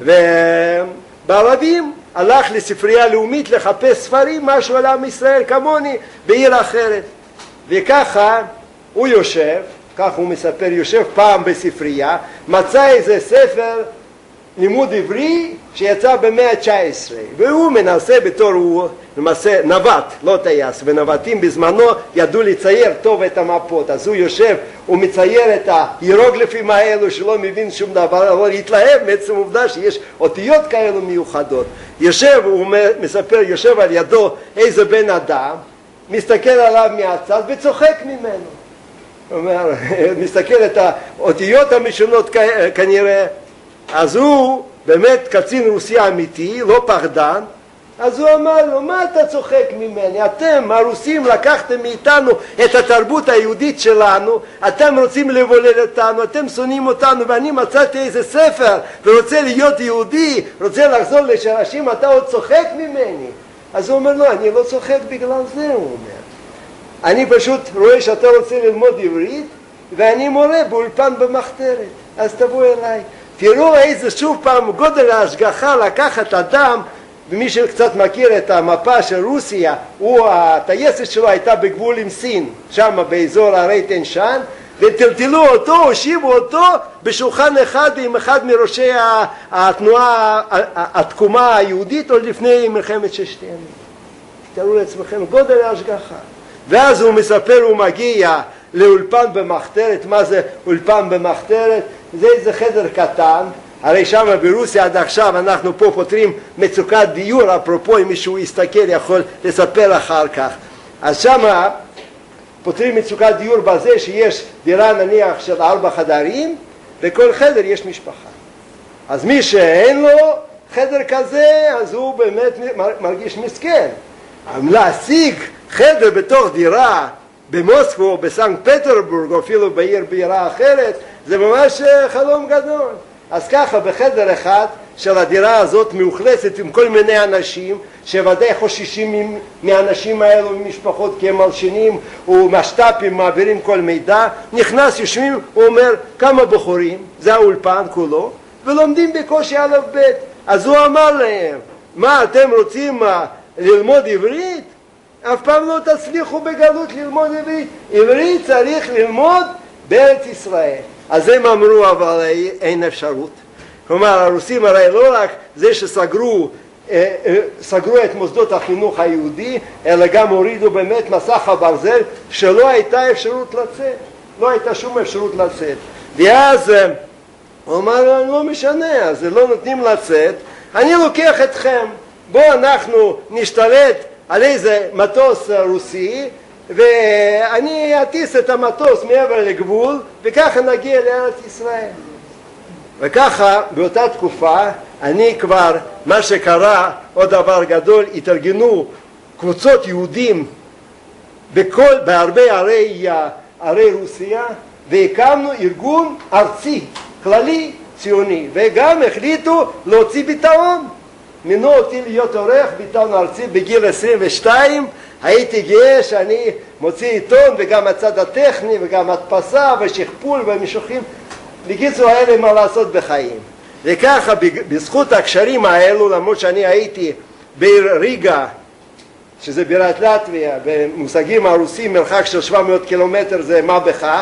ובערבים הלך לספרייה לאומית לחפש ספרים, משהו על עם ישראל כמוני בעיר אחרת. וככה הוא יושב, כך הוא מספר, יושב פעם בספרייה, מצא איזה ספר לימוד עברי שיצא במאה ה-תשע עשרה, והוא מנסה בתור, הוא למעשה נווט, לא טייס, ונווטים בזמנו ידעו לצייר טוב את המפות, אז הוא יושב ומצייר את ההירוגליפים האלו שלא מבין שום דבר, אבל התלהב מעצם עובדה שיש אותיות כאלו מיוחדות. יושב, הוא מספר, יושב על ידו איזה בן אדם, מסתכל עליו מהצד וצוחק ממנו. הוא אומר, מסתכל את האותיות המשונות כנראה. אז הוא באמת קצין רוסי אמיתי, לא פחדן, אז הוא אמר לו, מה אתה צוחק ממני? אתם הרוסים לקחתם מאיתנו את התרבות היהודית שלנו, אתם רוצים לבולל אותנו, אתם שונאים אותנו, ואני מצאתי איזה ספר ורוצה להיות יהודי, רוצה לחזור לשרשים, אתה עוד צוחק ממני? אז הוא אומר לו, אני לא צוחק בגלל זה, הוא אומר. אני פשוט רואה שאתה רוצה ללמוד עברית, ואני מורה באולפן במחתרת, אז תבוא אליי. תראו איזה שוב פעם גודל ההשגחה לקחת אדם, ומי שקצת מכיר את המפה של רוסיה, הוא, הטייסת שלו הייתה בגבול עם סין, שם באזור הרי תן שן, וטלטלו אותו, הושיבו אותו בשולחן אחד עם אחד מראשי התנועה, התקומה היהודית עוד לפני מלחמת ששת הימים. תראו לעצמכם גודל ההשגחה. ואז הוא מספר, הוא מגיע לאולפן במחתרת. מה זה אולפן במחתרת? זה איזה חדר קטן, הרי שם ברוסיה עד עכשיו אנחנו פה פותרים מצוקת דיור, אפרופו אם מישהו יסתכל יכול לספר אחר כך. אז שם פותרים מצוקת דיור בזה שיש דירה נניח של ארבע חדרים, בכל חדר יש משפחה. אז מי שאין לו חדר כזה, אז הוא באמת מרגיש מסכן. להשיג חדר בתוך דירה במוסקבה או בסנקט פטרבורג או אפילו בעיר בירה אחרת, זה ממש חלום גדול. אז ככה בחדר אחד של הדירה הזאת מאוכלסת עם כל מיני אנשים שוודאי חוששים מהאנשים האלו ממשפחות כי הם מלשינים ומשת"פים מעבירים כל מידע, נכנס יושבים, הוא אומר כמה בחורים, זה האולפן כולו, ולומדים בקושי א' ב'. אז הוא אמר להם, מה אתם רוצים ללמוד עברית? אף פעם לא תצליחו בגלות ללמוד עברית, עברית צריך ללמוד בארץ ישראל. אז הם אמרו אבל אין אפשרות. כלומר הרוסים הרי לא רק זה שסגרו סגרו את מוסדות החינוך היהודי, אלא גם הורידו באמת מסך הברזל שלא הייתה אפשרות לצאת, לא הייתה שום אפשרות לצאת. ואז הוא אמר לא משנה, אז לא נותנים לצאת, אני לוקח אתכם, בואו אנחנו נשתלט על איזה מטוס רוסי ואני אטיס את המטוס מעבר לגבול וככה נגיע לארץ ישראל. וככה באותה תקופה אני כבר, מה שקרה, עוד דבר גדול, התארגנו קבוצות יהודים בכל, בהרבה ערי, ערי רוסיה והקמנו ארגון ארצי, כללי, ציוני, וגם החליטו להוציא ביטאון. מינו אותי להיות עורך ביטאון ארצי בגיל עשרים ושתיים, הייתי גאה שאני מוציא עיתון וגם הצד הטכני וגם הדפסה ושכפול ומשוחים. בקיצור האלה מה לעשות בחיים. וככה בזכות הקשרים האלו, למרות שאני הייתי בעיר ריגה, שזה בירת לטביה, במושגים הרוסים מרחק של שבע מאות קילומטר זה מה בכך,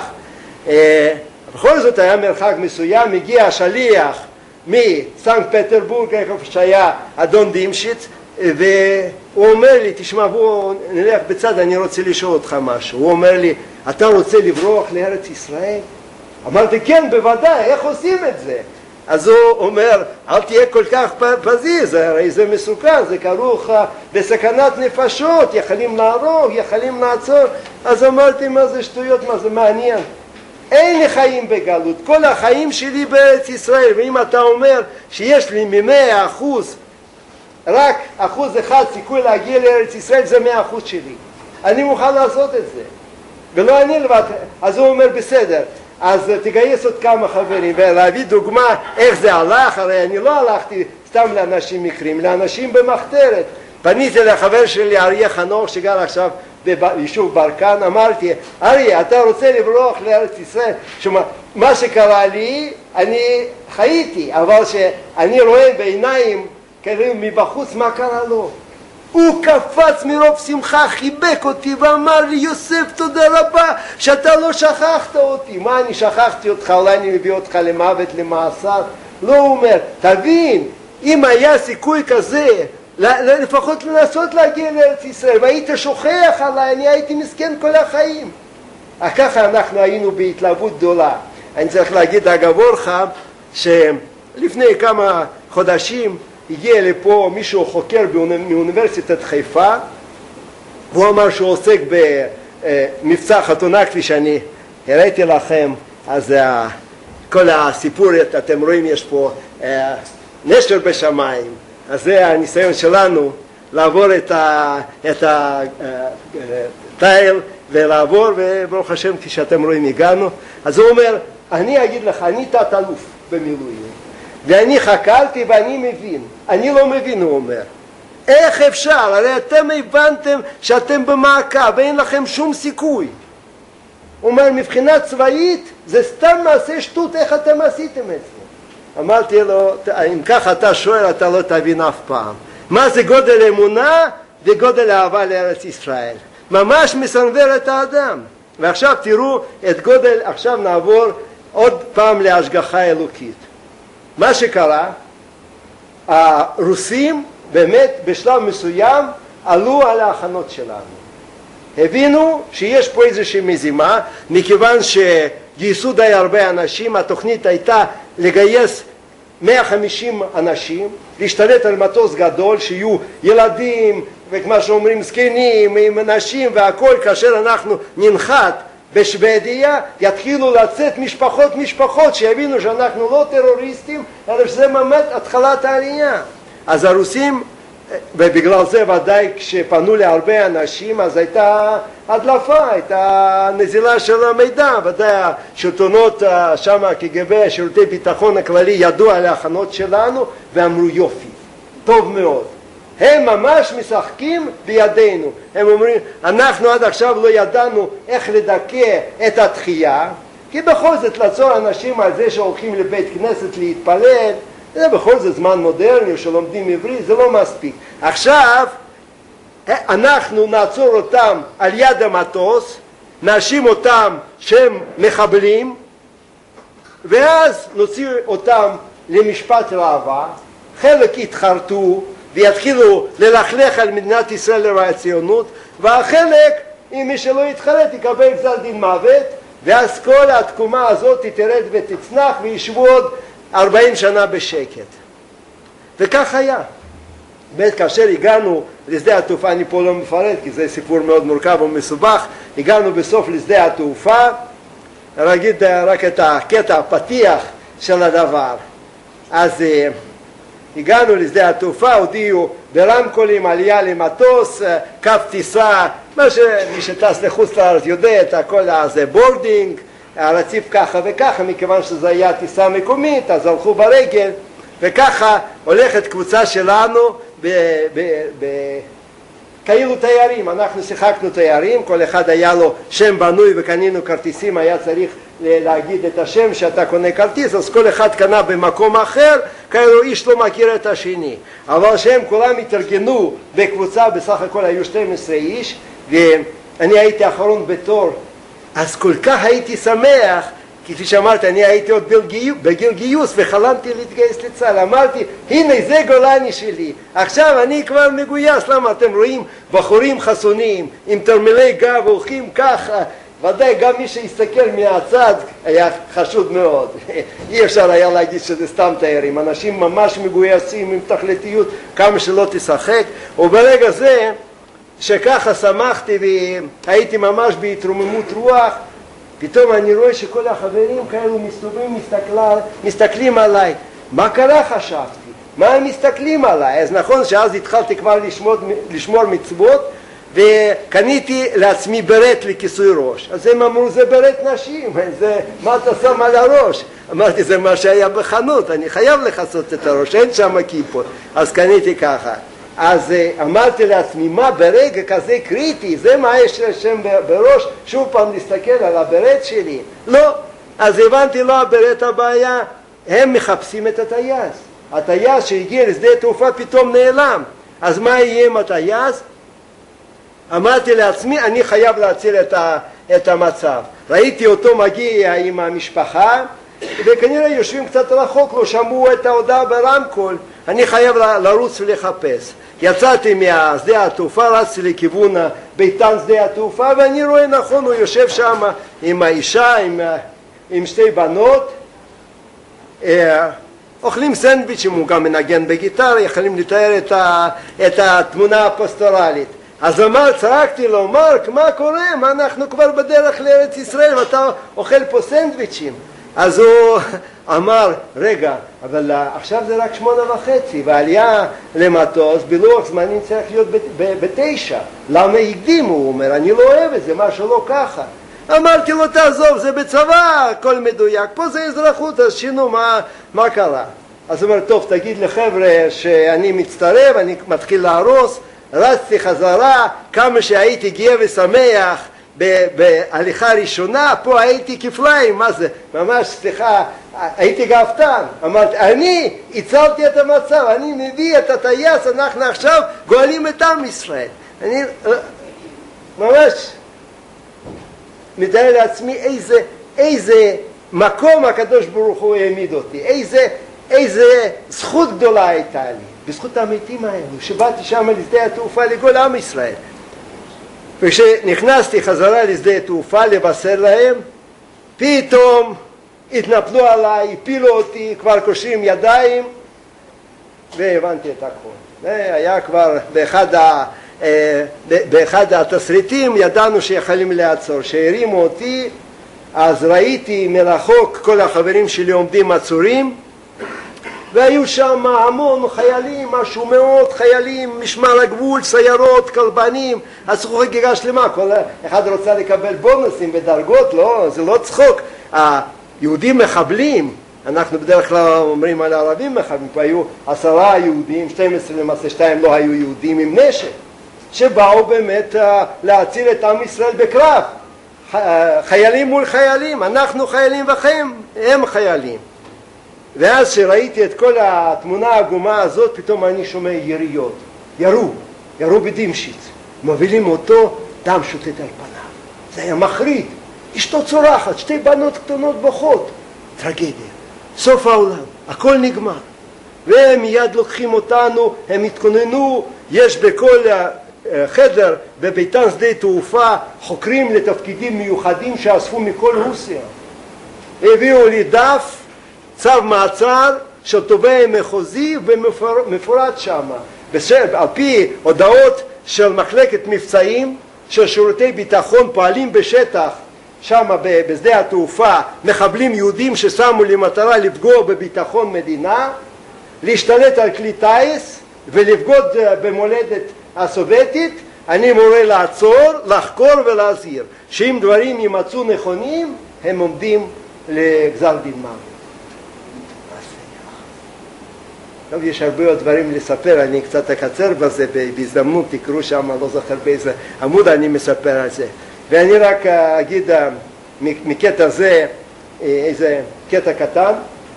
בכל זאת היה מרחק מסוים, הגיע השליח מסנקט פטרבורג, איפה שהיה אדון דימשיץ, והוא אומר לי, תשמע, בוא נלך בצד, אני רוצה לשאול אותך משהו. הוא אומר לי, אתה רוצה לברוח לארץ ישראל? אמרתי, כן, בוודאי, איך עושים את זה? אז הוא אומר, אל תהיה כל כך פזיז, הרי זה מסוכן, זה כרוך בסכנת נפשות, יכולים להרוג, יכולים לעצור. אז אמרתי, מה זה שטויות, מה זה מעניין? אין לי חיים בגלות, כל החיים שלי בארץ ישראל, ואם אתה אומר שיש לי ממאה אחוז, רק אחוז אחד סיכוי להגיע לארץ ישראל, זה מאה אחוז שלי. אני מוכן לעשות את זה. ולא אני לבד. אז הוא אומר, בסדר. אז תגייס עוד כמה חברים, ולהביא דוגמה איך זה הלך, הרי אני לא הלכתי סתם לאנשים מקרים, לאנשים במחתרת. פניתי לחבר שלי אריה חנוך שגר עכשיו ביישוב ברקן, אמרתי, אריה, אתה רוצה לברוח לארץ ישראל? שמה, מה שקרה לי, אני חייתי, אבל שאני רואה בעיניים כאילו מבחוץ מה קרה לו. הוא קפץ מרוב שמחה, חיבק אותי ואמר לי, יוסף, תודה רבה שאתה לא שכחת אותי. מה, אני שכחתי אותך, אולי אני מביא אותך למוות, למאסר? לא, הוא אומר, תבין, אם היה סיכוי כזה, לפחות לנסות להגיע לארץ ישראל, והיית שוכח עליי, אני הייתי מסכן כל החיים. ככה אנחנו היינו בהתלהבות גדולה. אני צריך להגיד אגב אורך, שלפני כמה חודשים, הגיע לפה מישהו חוקר מאוניברסיטת חיפה, והוא אמר שהוא עוסק במבצע חתונה כפי שאני הראיתי לכם. אז כל הסיפור, אתם רואים, יש פה נשר בשמיים. אז זה הניסיון שלנו לעבור את התייל ולעבור, וברוך השם כשאתם רואים הגענו. אז הוא אומר, אני אגיד לך, אני תת אלוף במילואים, ואני חקרתי ואני מבין. אני לא מבין, הוא אומר. איך אפשר? הרי אתם הבנתם שאתם במעקב ואין לכם שום סיכוי. הוא אומר, מבחינה צבאית זה סתם מעשה שטות, איך אתם עשיתם את זה? אמרתי לו, אם ככה אתה שואל, אתה לא תבין אף פעם. מה זה גודל אמונה וגודל אהבה לארץ ישראל? ממש מסנוור את האדם. ועכשיו תראו את גודל, עכשיו נעבור עוד פעם להשגחה אלוקית. מה שקרה, הרוסים באמת בשלב מסוים עלו על ההכנות שלנו. הבינו שיש פה איזושהי מזימה, מכיוון שגייסו די הרבה אנשים, התוכנית הייתה לגייס מאה וחמישים אנשים, להשתלט על מטוס גדול, שיהיו ילדים וכמה שאומרים זקנים עם נשים והכל, כאשר אנחנו ננחת בשוודיה יתחילו לצאת משפחות משפחות שיבינו שאנחנו לא טרוריסטים, אלא שזה באמת התחלת העלייה. אז הרוסים, ובגלל זה ודאי כשפנו להרבה אנשים אז הייתה הדלפה, הייתה נזילה של המידע, ודאי השלטונות שם כגבי שירותי ביטחון הכללי ידעו על ההכנות שלנו ואמרו יופי, טוב מאוד, הם ממש משחקים בידינו. הם אומרים, אנחנו עד עכשיו לא ידענו איך לדכא את התחייה, כי בכל זאת לעצור אנשים על זה שהולכים לבית כנסת להתפלל, זה בכל זאת זמן מודרני שלומדים עברית, זה לא מספיק. עכשיו אנחנו נעצור אותם על יד המטוס, נאשים אותם שהם מחבלים, ואז נוציא אותם למשפט ראווה, חלק יתחרטו ויתחילו ללכלך על מדינת ישראל לרעיונות, והחלק, אם מי שלא יתחרט, יקבל גזר דין מוות, ואז כל התקומה הזאת תרד ותצנח וישבו עוד ארבעים שנה בשקט. וכך היה. באמת כאשר הגענו לשדה התעופה, אני פה לא מפרט כי זה סיפור מאוד מורכב ומסובך, הגענו בסוף לשדה התעופה, נגיד רק את הקטע הפתיח של הדבר. אז הגענו לשדה התעופה, הודיעו ברמקולים עלייה למטוס, קו טיסה, מה שמי שטס לחוץ לארץ יודע, את הכל הזה בורדינג, הרציף ככה וככה, מכיוון שזו היה טיסה מקומית, אז הלכו ברגל, וככה הולכת קבוצה שלנו ב, ב, ב, כאילו תיירים. אנחנו שיחקנו תיירים, כל אחד היה לו שם בנוי וקנינו כרטיסים, היה צריך להגיד את השם שאתה קונה כרטיס, אז כל אחד קנה במקום אחר, כאילו איש לא מכיר את השני. אבל שהם כולם התארגנו בקבוצה, בסך הכל היו שנים עשר איש, ואני הייתי האחרון בתור, אז כל כך הייתי שמח, כפי שאמרתי, אני הייתי עוד בגיל גיוס וחלמתי להתגייס לצה"ל. אמרתי, הנה זה גולני שלי, עכשיו אני כבר מגויס. למה אתם רואים בחורים חסונים עם תרמילי גב הולכים ככה, ודאי גם מי שיסתכל מהצד היה חשוד מאוד. אי אפשר היה להגיד שזה סתם תיירים, אנשים ממש מגויסים עם תכליתיות, כמה שלא תשחק. וברגע זה שככה שמחתי והייתי ממש בהתרוממות רוח, פתאום אני רואה שכל החברים כאלו מסתובבים, מסתכלים עליי. מה קרה חשבתי? מה הם מסתכלים עליי? אז נכון שאז התחלתי כבר לשמור, לשמור מצוות, וקניתי לעצמי ברט לכיסוי ראש. אז הם אמרו, זה ברט נשים, זה, מה אתה שם על הראש? אמרתי, זה מה שהיה בחנות, אני חייב לחסות את הראש, אין שם כיפות. אז קניתי ככה. אז אמרתי לעצמי, מה ברגע כזה קריטי, זה מה יש לשם בראש, שוב פעם להסתכל על הברט שלי? לא. אז הבנתי, לא הברט הבעיה, הם מחפשים את הטייס. הטייס שהגיע לשדה תעופה פתאום נעלם. אז מה יהיה עם הטייס? אמרתי לעצמי, אני חייב להציל את, ה, את המצב. ראיתי אותו מגיע עם המשפחה, וכנראה יושבים קצת רחוק, לא שמעו את ההודעה ברמקול, אני חייב לרוץ ולחפש. יצאתי מהשדה התעופה, רצתי לכיוון ביתן שדה התעופה, ואני רואה נכון, הוא יושב שם עם האישה, עם, עם שתי בנות, אוכלים סנדוויץ', הוא גם מנגן בגיטרה, יכולים לתאר את, ה, את התמונה הפסטורלית. אז אמר, צעקתי לו, מרק, מה קורה? מה אנחנו כבר בדרך לארץ ישראל, ואתה אוכל פה סנדוויצ'ים. אז הוא אמר, רגע, אבל עכשיו זה רק שמונה וחצי, והעלייה למטוס בלוח זמנים צריך להיות בתשע. למה הקדימו? הוא אומר, אני לא אוהב את זה, משהו לא ככה. אמרתי לו, תעזוב, זה בצבא, הכל מדויק, פה זה אזרחות, אז שינו, מה, מה קרה? אז הוא אומר, טוב, תגיד לחבר'ה שאני מצטרף, אני מתחיל להרוס. רצתי חזרה, כמה שהייתי גאה ושמח, בהליכה ראשונה, פה הייתי כפליים, מה זה? ממש, סליחה, הייתי גאוותן. אמרתי, אני הצלתי את המצב, אני מביא את הטייס, אנחנו עכשיו גואלים את עם ישראל. אני ממש מתאר לעצמי איזה, איזה מקום הקדוש ברוך הוא העמיד אותי, איזה, איזה זכות גדולה הייתה לי, בזכות המתים האלו, שבאתי שם לשדה התעופה לגאול עם ישראל. וכשנכנסתי חזרה לשדה התעופה לבשר להם, פתאום התנפלו עליי, הפילו אותי, כבר קושרים ידיים, והבנתי את הכל. זה היה כבר באחד, ה, באחד התסריטים, ידענו שיכולים לעצור. שהרימו אותי, אז ראיתי מרחוק כל החברים שלי עומדים עצורים, והיו שם המון חיילים, משהו מאות חיילים, משמר הגבול, סיירות, כלבנים, עשו חגיגה שלמה, כל אחד רוצה לקבל בונוסים ודרגות, לא, זה לא צחוק. היהודים מחבלים, אנחנו בדרך כלל אומרים על הערבים מחבלים, פה היו עשרה יהודים, שתים עשרה למעשה, שתיים לא היו יהודים עם נשק, שבאו באמת להציל את עם ישראל בקרב, חיילים מול חיילים, אנחנו חיילים והם הם חיילים. ואז שראיתי את כל התמונה העגומה הזאת, פתאום אני שומע יריות. ירו, ירו בדמשיץ. מובילים אותו, דם שוטט על פניו. זה היה מחריד. אשתו צורחת, שתי בנות קטנות בוכות. טרגדיה. סוף העולם. הכל נגמר. והם מיד לוקחים אותנו, הם התכוננו, יש בכל חדר בביתן שדה תעופה חוקרים לתפקידים מיוחדים שאספו מכל רוסיה. הביאו לי דף, צו מעצר של תובע מחוזי ומפורט שם, על פי הודעות של מחלקת מבצעים של שירותי ביטחון פועלים בשטח שם בשדה התעופה, מחבלים יהודים ששמו למטרה לפגוע בביטחון מדינה, להשתלט על כלי טייס ולבגוד במולדת הסובייטית. אני מורה לעצור, לחקור ולהזהיר שאם דברים יימצאו נכונים הם עומדים לגזר דין מוות. טוב, יש הרבה דברים לספר, אני קצת אקצר בזה, בהזדמנות תקראו שם, לא זוכר באיזה עמוד אני מספר על זה. ואני רק אגיד מקטע זה איזה קטע קטן.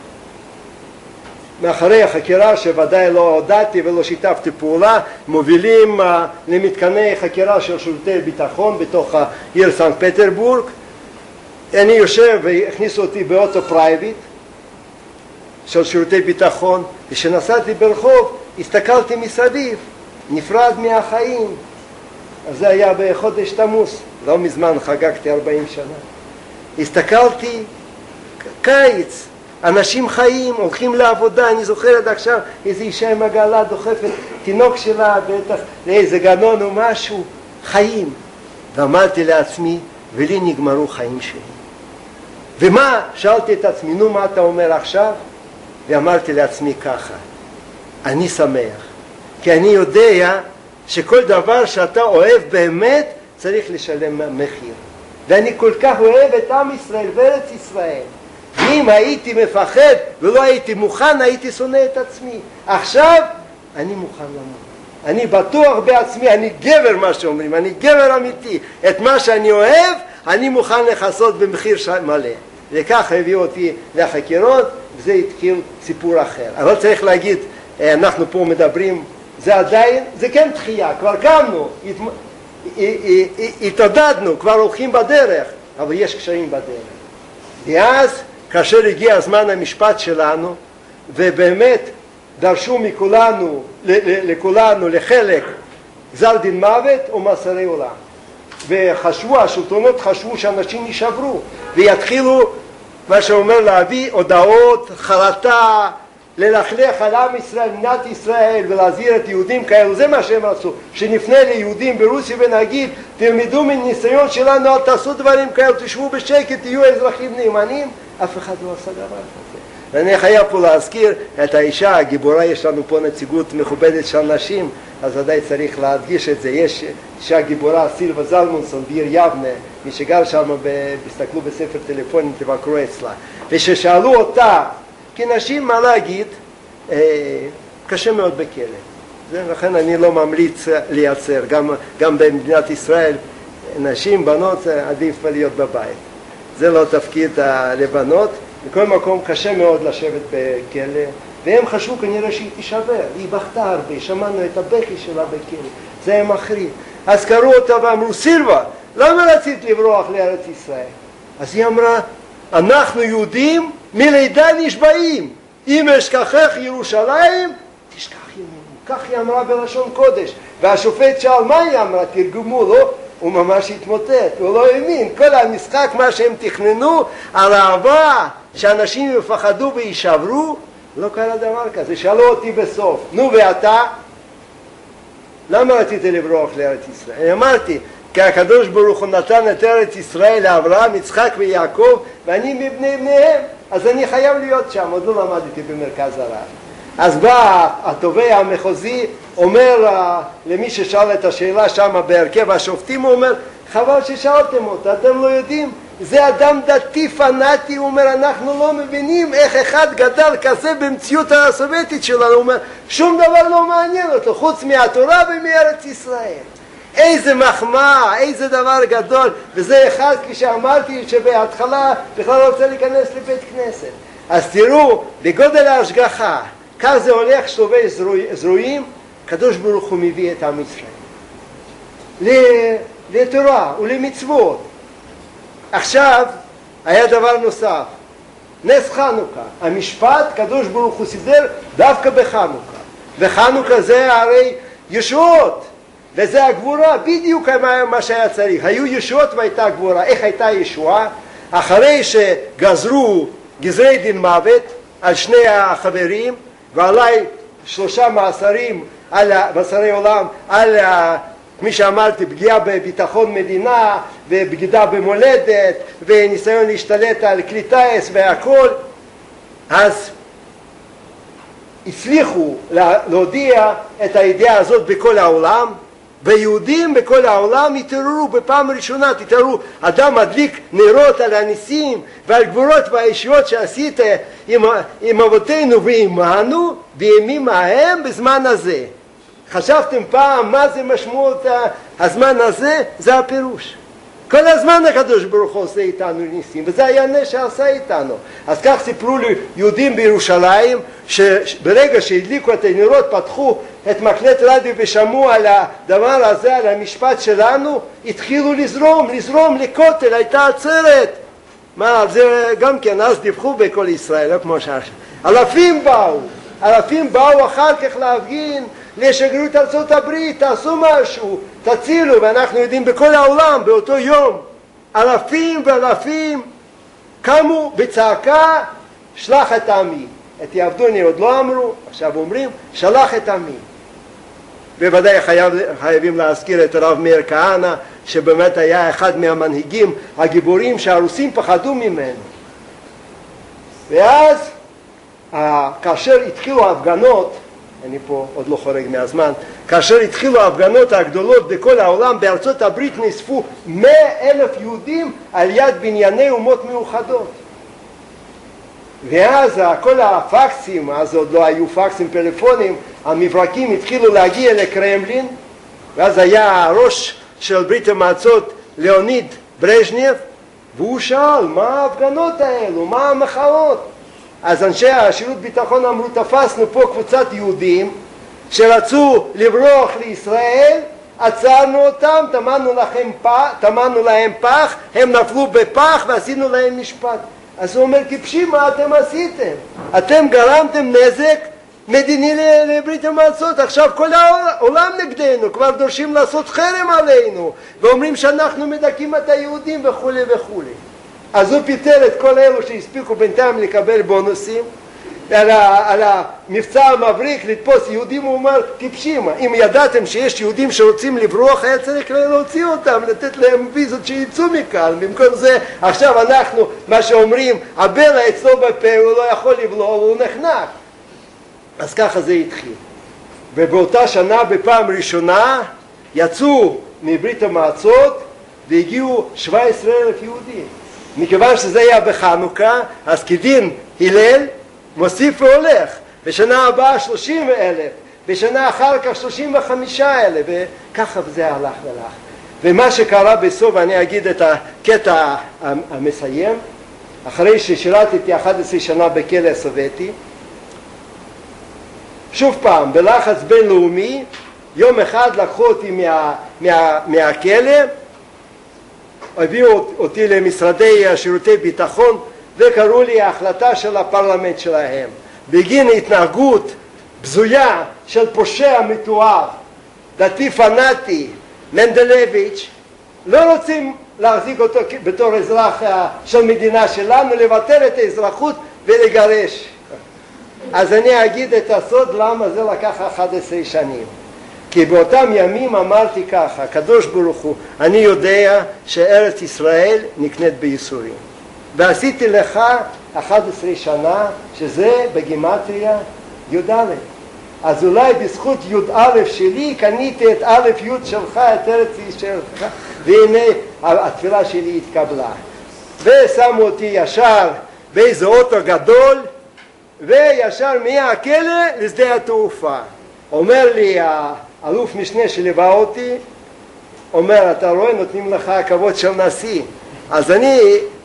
מאחרי החקירה שוודאי לא הודעתי ולא שיתפתי פעולה, מובילים למתקני חקירה של שירותי ביטחון בתוך העיר סנט פטרבורג. אני יושב והכניסו אותי באוטו פרייבט של שירותי ביטחון, וכשנסעתי ברחוב הסתכלתי מסביב, נפרד מהחיים. אז זה היה בחודש תמוז, לא מזמן חגגתי ארבעים שנה. הסתכלתי, קיץ, אנשים חיים, הולכים לעבודה. אני זוכרת עכשיו איזו אישה עם עגלה דוחפת תינוק שלה בטח לאיזה גנון או משהו, חיים. ואמרתי לעצמי, ולי נגמרו חיים שלי. ומה? שאלתי את עצמי, נו מה אתה אומר עכשיו? ואמרתי לעצמי ככה, אני שמח, כי אני יודע שכל דבר שאתה אוהב באמת צריך לשלם מחיר. ואני כל כך אוהב את עם ישראל וארץ ישראל. אם הייתי מפחד ולא הייתי מוכן, הייתי שונא את עצמי. עכשיו אני מוכן למות. אני בטוח בעצמי, אני גבר מה שאומרים, אני גבר אמיתי. את מה שאני אוהב, אני מוכן לחסות במחיר מלא. וכך הביאו אותי לחקירות, וזה התחיל סיפור אחר. אבל צריך להגיד, אנחנו פה מדברים, זה עדיין, זה כן תחייה, כבר קמנו, התעודדנו, כבר הולכים בדרך, אבל יש קשיים בדרך. ואז, כאשר הגיע הזמן המשפט שלנו, ובאמת דרשו מכולנו, לכולנו, לחלק, גזר דין מוות או מאסרי עולם. וחשבו, השלטונות חשבו שאנשים יישברו, ויתחילו, מה שאומר להביא, הודעות, חרטה, ללכלך על עם ישראל, מדינת ישראל, ולהזהיר את יהודים כאלו. זה מה שהם רצו, שנפנה ליהודים ברוסיה ונגיד, תלמדו מניסיון שלנו, אל תעשו דברים כאלו, תשבו בשקט, תהיו אזרחים נאמנים. אף אחד לא עשה דבר כזה. ואני חייב פה להזכיר את האישה הגיבורה, יש לנו פה נציגות מכובדת של נשים, אז עדיין צריך להדגיש את זה. יש אישה גיבורה, סילבה זלמונסון, בעיר יבנה, מי שגר שם, הסתכלו בספר טלפונים, תבקרו אצלה. וששאלו אותה, כנשים מה להגיד, אה, קשה מאוד בכלא. לכן אני לא ממליץ לייצר, גם, גם במדינת ישראל, נשים, בנות, עדיף להיות בבית. זה לא תפקיד לבנות. בכל מקום קשה מאוד לשבת בכלא, והם חשבו כנראה שהיא תישבר, היא בכתה הרבה, שמענו את הבכי שלה בכלא, זה היה מחריד. אז קראו אותה ואמרו, סילבה, למה רצית לברוח לארץ ישראל? אז היא אמרה, אנחנו יהודים מלידה נשבעים, אם אשכחך ירושלים, תשכח ימינו. כך היא אמרה בלשון קודש, והשופט שאל מה היא אמרה, תרגמו לו, הוא ממש התמוטט, הוא לא האמין, כל המשחק מה שהם תכננו, הראווה שאנשים יפחדו וישברו, לא קרה דבר כזה. שאלו אותי בסוף, נו ואתה? למה רצית לברוח לארץ ישראל? אמרתי, כי הקדוש ברוך הוא נתן את ארץ ישראל לאברהם, יצחק ויעקב, ואני מבני בניהם, אז אני חייב להיות שם, עוד לא למדתי במרכז הרב. אז בא התובע המחוזי, אומר למי ששאל את השאלה שם בהרכב השופטים, הוא אומר, חבל ששאלתם אותה, אתם לא יודעים, זה אדם דתי פנאטי, הוא אומר, אנחנו לא מבינים איך אחד גדל כזה במציאות הסובייטית שלנו, הוא אומר, שום דבר לא מעניין אותו, חוץ מהתורה ומארץ ישראל. איזה מחמאה, איזה דבר גדול, וזה אחד, כפי שאמרתי, שבהתחלה בכלל לא רוצה להיכנס לבית כנסת. אז תראו, בגודל ההשגחה, כך זה הולך שלובי זרועים, קדוש ברוך הוא מביא את עם ישראל לתורה ולמצוות. עכשיו היה דבר נוסף, נס חנוכה, המשפט קדוש ברוך הוא סידר דווקא בחנוכה, וחנוכה זה הרי ישועות, וזה הגבורה, בדיוק מה שהיה צריך, היו ישועות והייתה גבורה. איך הייתה ישועה? אחרי שגזרו גזרי דין מוות על שני החברים, ועלי שלושה מאסרים על מאסרי עולם, על מי שאמרתי, פגיעה בביטחון מדינה ובגידה במולדת וניסיון להשתלט על כלי טיס והכל, אז הצליחו להודיע את הידיעה הזאת בכל העולם, ויהודים בכל העולם התעוררו בפעם הראשונה, תתעוררו, אדם מדליק נרות על הניסים ועל גבורות והישועות שעשית עם, עם אבותינו ועמנו בימים ההם בזמן הזה. חשבתם פעם מה זה משמעות הזמן הזה? זה הפירוש. כל הזמן הקדוש ברוך הוא עושה איתנו ניסים, וזה היה נס שעשה איתנו. אז כך סיפרו לי יהודים בירושלים, שברגע שהדליקו את הנרות, פתחו את מקלט רדיו ושמעו על הדבר הזה, על המשפט שלנו, התחילו לזרום, לזרום לכותל, הייתה עצרת. מה, זה גם כן, אז דיווחו בכל ישראל, לא כמו שעכשיו. אלפים באו, אלפים באו אחר כך להפגין, לשגרירות ארצות הברית, תעשו משהו, תצילו, ואנחנו יודעים בכל העולם באותו יום, אלפים ואלפים קמו בצעקה, שלח את עמי. את יעבדוני עוד לא אמרו, עכשיו אומרים, שלח את עמי. בוודאי חייב, חייבים להזכיר את הרב מאיר כהנא, שבאמת היה אחד מהמנהיגים הגיבורים שהרוסים פחדו ממנו. ואז, כאשר התחילו ההפגנות, אני פה עוד לא חורג מהזמן, כאשר התחילו ההפגנות הגדולות בכל העולם, בארצות הברית נאספו מאה אלף יהודים על יד בנייני אומות מאוחדות. ואז כל הפקסים, אז עוד לא היו פקסים פלאפונים, המברקים התחילו להגיע לקרמלין, ואז היה הראש של ברית המועצות ליאוניד ברז'נייב, והוא שאל, מה ההפגנות האלו, מה המחאות? אז אנשי השירות ביטחון אמרו, תפסנו פה קבוצת יהודים שרצו לברוח לישראל, עצרנו אותם, טמנו להם פח, טמנו להם פח, הם נפלו בפח ועשינו להם משפט. אז הוא אומר, טיפשים, מה אתם עשיתם? אתם גרמתם נזק מדיני לברית המועצות, עכשיו כל העולם נגדנו, כבר דורשים לעשות חרם עלינו, ואומרים שאנחנו מדכאים את היהודים וכו' וכו'. אז הוא פיטר את כל אלו שהספיקו בינתיים לקבל בונוסים, על, ה, על המבצע המבריק לתפוס יהודים, הוא אומר, טיפשים, אם ידעתם שיש יהודים שרוצים לברוח, היה צריך להוציא אותם, לתת להם ויזות שיצאו מכאן, במקום זה עכשיו אנחנו, מה שאומרים, הבלע אצלו בפה, הוא לא יכול לבלוע, הוא נחנק. אז ככה זה התחיל. ובאותה שנה, בפעם ראשונה, יצאו מברית המועצות, והגיעו שבעה עשר אלף יהודים. מכיוון שזה היה בחנוכה, אז כדין הלל מוסיף והולך. בשנה הבאה שלושים אלף, בשנה אחר כך שלושים וחמישה אלף, וככה זה הלך והלך. ומה שקרה בסוף, אני אגיד את הקטע המסיים, אחרי ששירתתי אחת עשרה שנה בכלא הסובייטי, שוב פעם, בלחץ בינלאומי, יום אחד לקחו אותי מה, מה, מהכלא, הביאו אותי למשרדי שירותי ביטחון, וקראו לי ההחלטה של הפרלמנט שלהם. בגין התנהגות בזויה של פושע מתועב, דתי פנאטי, מנדלביץ', לא רוצים להחזיק אותו בתור אזרח של מדינה שלנו, לבטל את האזרחות ולגרש. אז אני אגיד את הסוד למה זה לקח אחת עשרה שנים. כי באותם ימים אמרתי ככה, הקדוש ברוך הוא, אני יודע שארץ ישראל נקנית בייסורים. ועשיתי לך אחת עשרה שנה, שזה בגימטריה י' א'. אז אולי בזכות י' א' שלי קניתי את א' י' שלך, את ארץ ישראל שלך, והנה התפילה שלי התקבלה. ושמו אותי ישר באיזה אוטו גדול, וישר מהכלא לשדה התעופה. אומר לי האלוף משנה שליווה אותי, אומר, אתה רואה, נותנים לך הכבוד של נשיא. אז אני,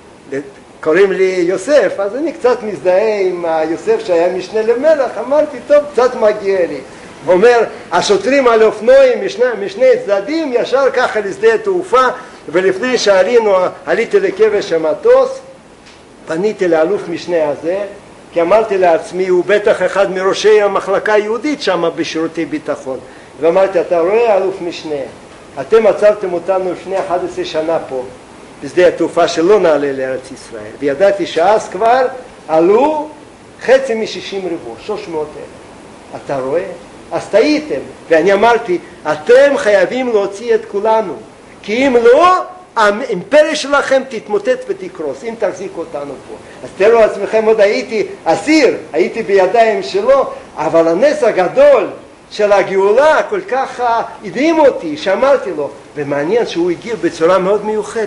קוראים לי יוסף, אז אני קצת מזדהה עם יוסף שהיה משנה למלך, אמרתי, טוב, קצת מגיע לי. אומר, השוטרים על אופנועים משני, משני צדדים, ישר ככה לשדה התעופה, ולפני שעלינו, עליתי לכבש המטוס, פניתי לאלוף משנה הזה, כי אמרתי לעצמי, הוא בטח אחד מראשי המחלקה היהודית שם בשירותי ביטחון. ואמרתי, אתה רואה אלוף משנה, אתם עצרתם אותנו לפני אחת עשרה שנה פה, בשדה התעופה שלא נעלה לארץ ישראל. וידעתי שאז כבר עלו חצי משישים ריבוע, שלוש מאות אלף. אתה רואה? אז טעיתם. ואני אמרתי, אתם חייבים להוציא את כולנו, כי אם לא, האימפריה שלכם תתמוטט ותקרוס, אם תחזיק אותנו פה. אז תראו לעצמכם, עוד הייתי אסיר, הייתי בידיים שלו, אבל הנס הגדול של הגאולה כל כך הדהים אותי, שאמרתי לו, ומעניין שהוא הגיב בצורה מאוד מיוחדת.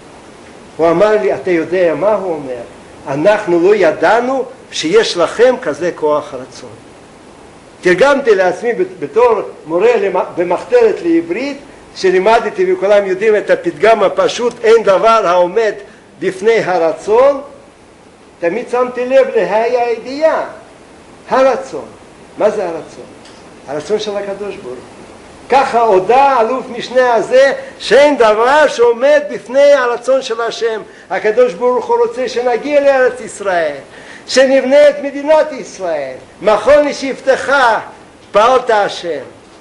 הוא אמר לי, אתה יודע מה הוא אומר? אנחנו לא ידענו שיש לכם כזה כוח רצון. תרגמתי לעצמי בתור מורה במחתרת לעברית, שלימדתי וכולם יודעים את הפתגם הפשוט, אין דבר העומד בפני הרצון, תמיד שמתי לב להי הידיעה, הרצון. מה זה הרצון? הרצון של הקדוש ברוך הוא. ככה הודע אלוף משנה הזה שאין דבר שעומד בפני הרצון של השם. הקדוש ברוך הוא רוצה שנגיע לארץ ישראל, שנבנה את מדינת ישראל, מכון לשבטך פעלת השם,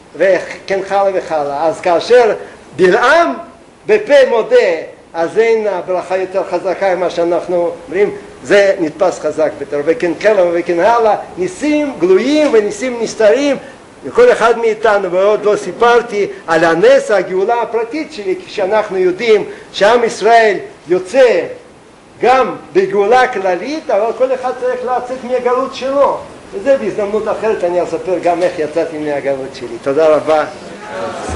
וכן חלה וחלה. אז כאשר בלעם בפה מודה, אז אין ברכה יותר חזקה ממה שאנחנו אומרים, זה נתפס חזק ביותר. וכן כלה וכן הלאה, ניסים גלויים וניסים נסתרים לכל אחד מאיתנו. ועוד לא סיפרתי על הנס הגאולה הפרטית שלי, כשאנחנו יודעים שעם ישראל יוצא גם בגאולה כללית, אבל כל אחד צריך לצאת מהגלות שלו. וזה בהזדמנות אחרת אני אספר גם איך יצאתי מהגלות שלי. תודה רבה.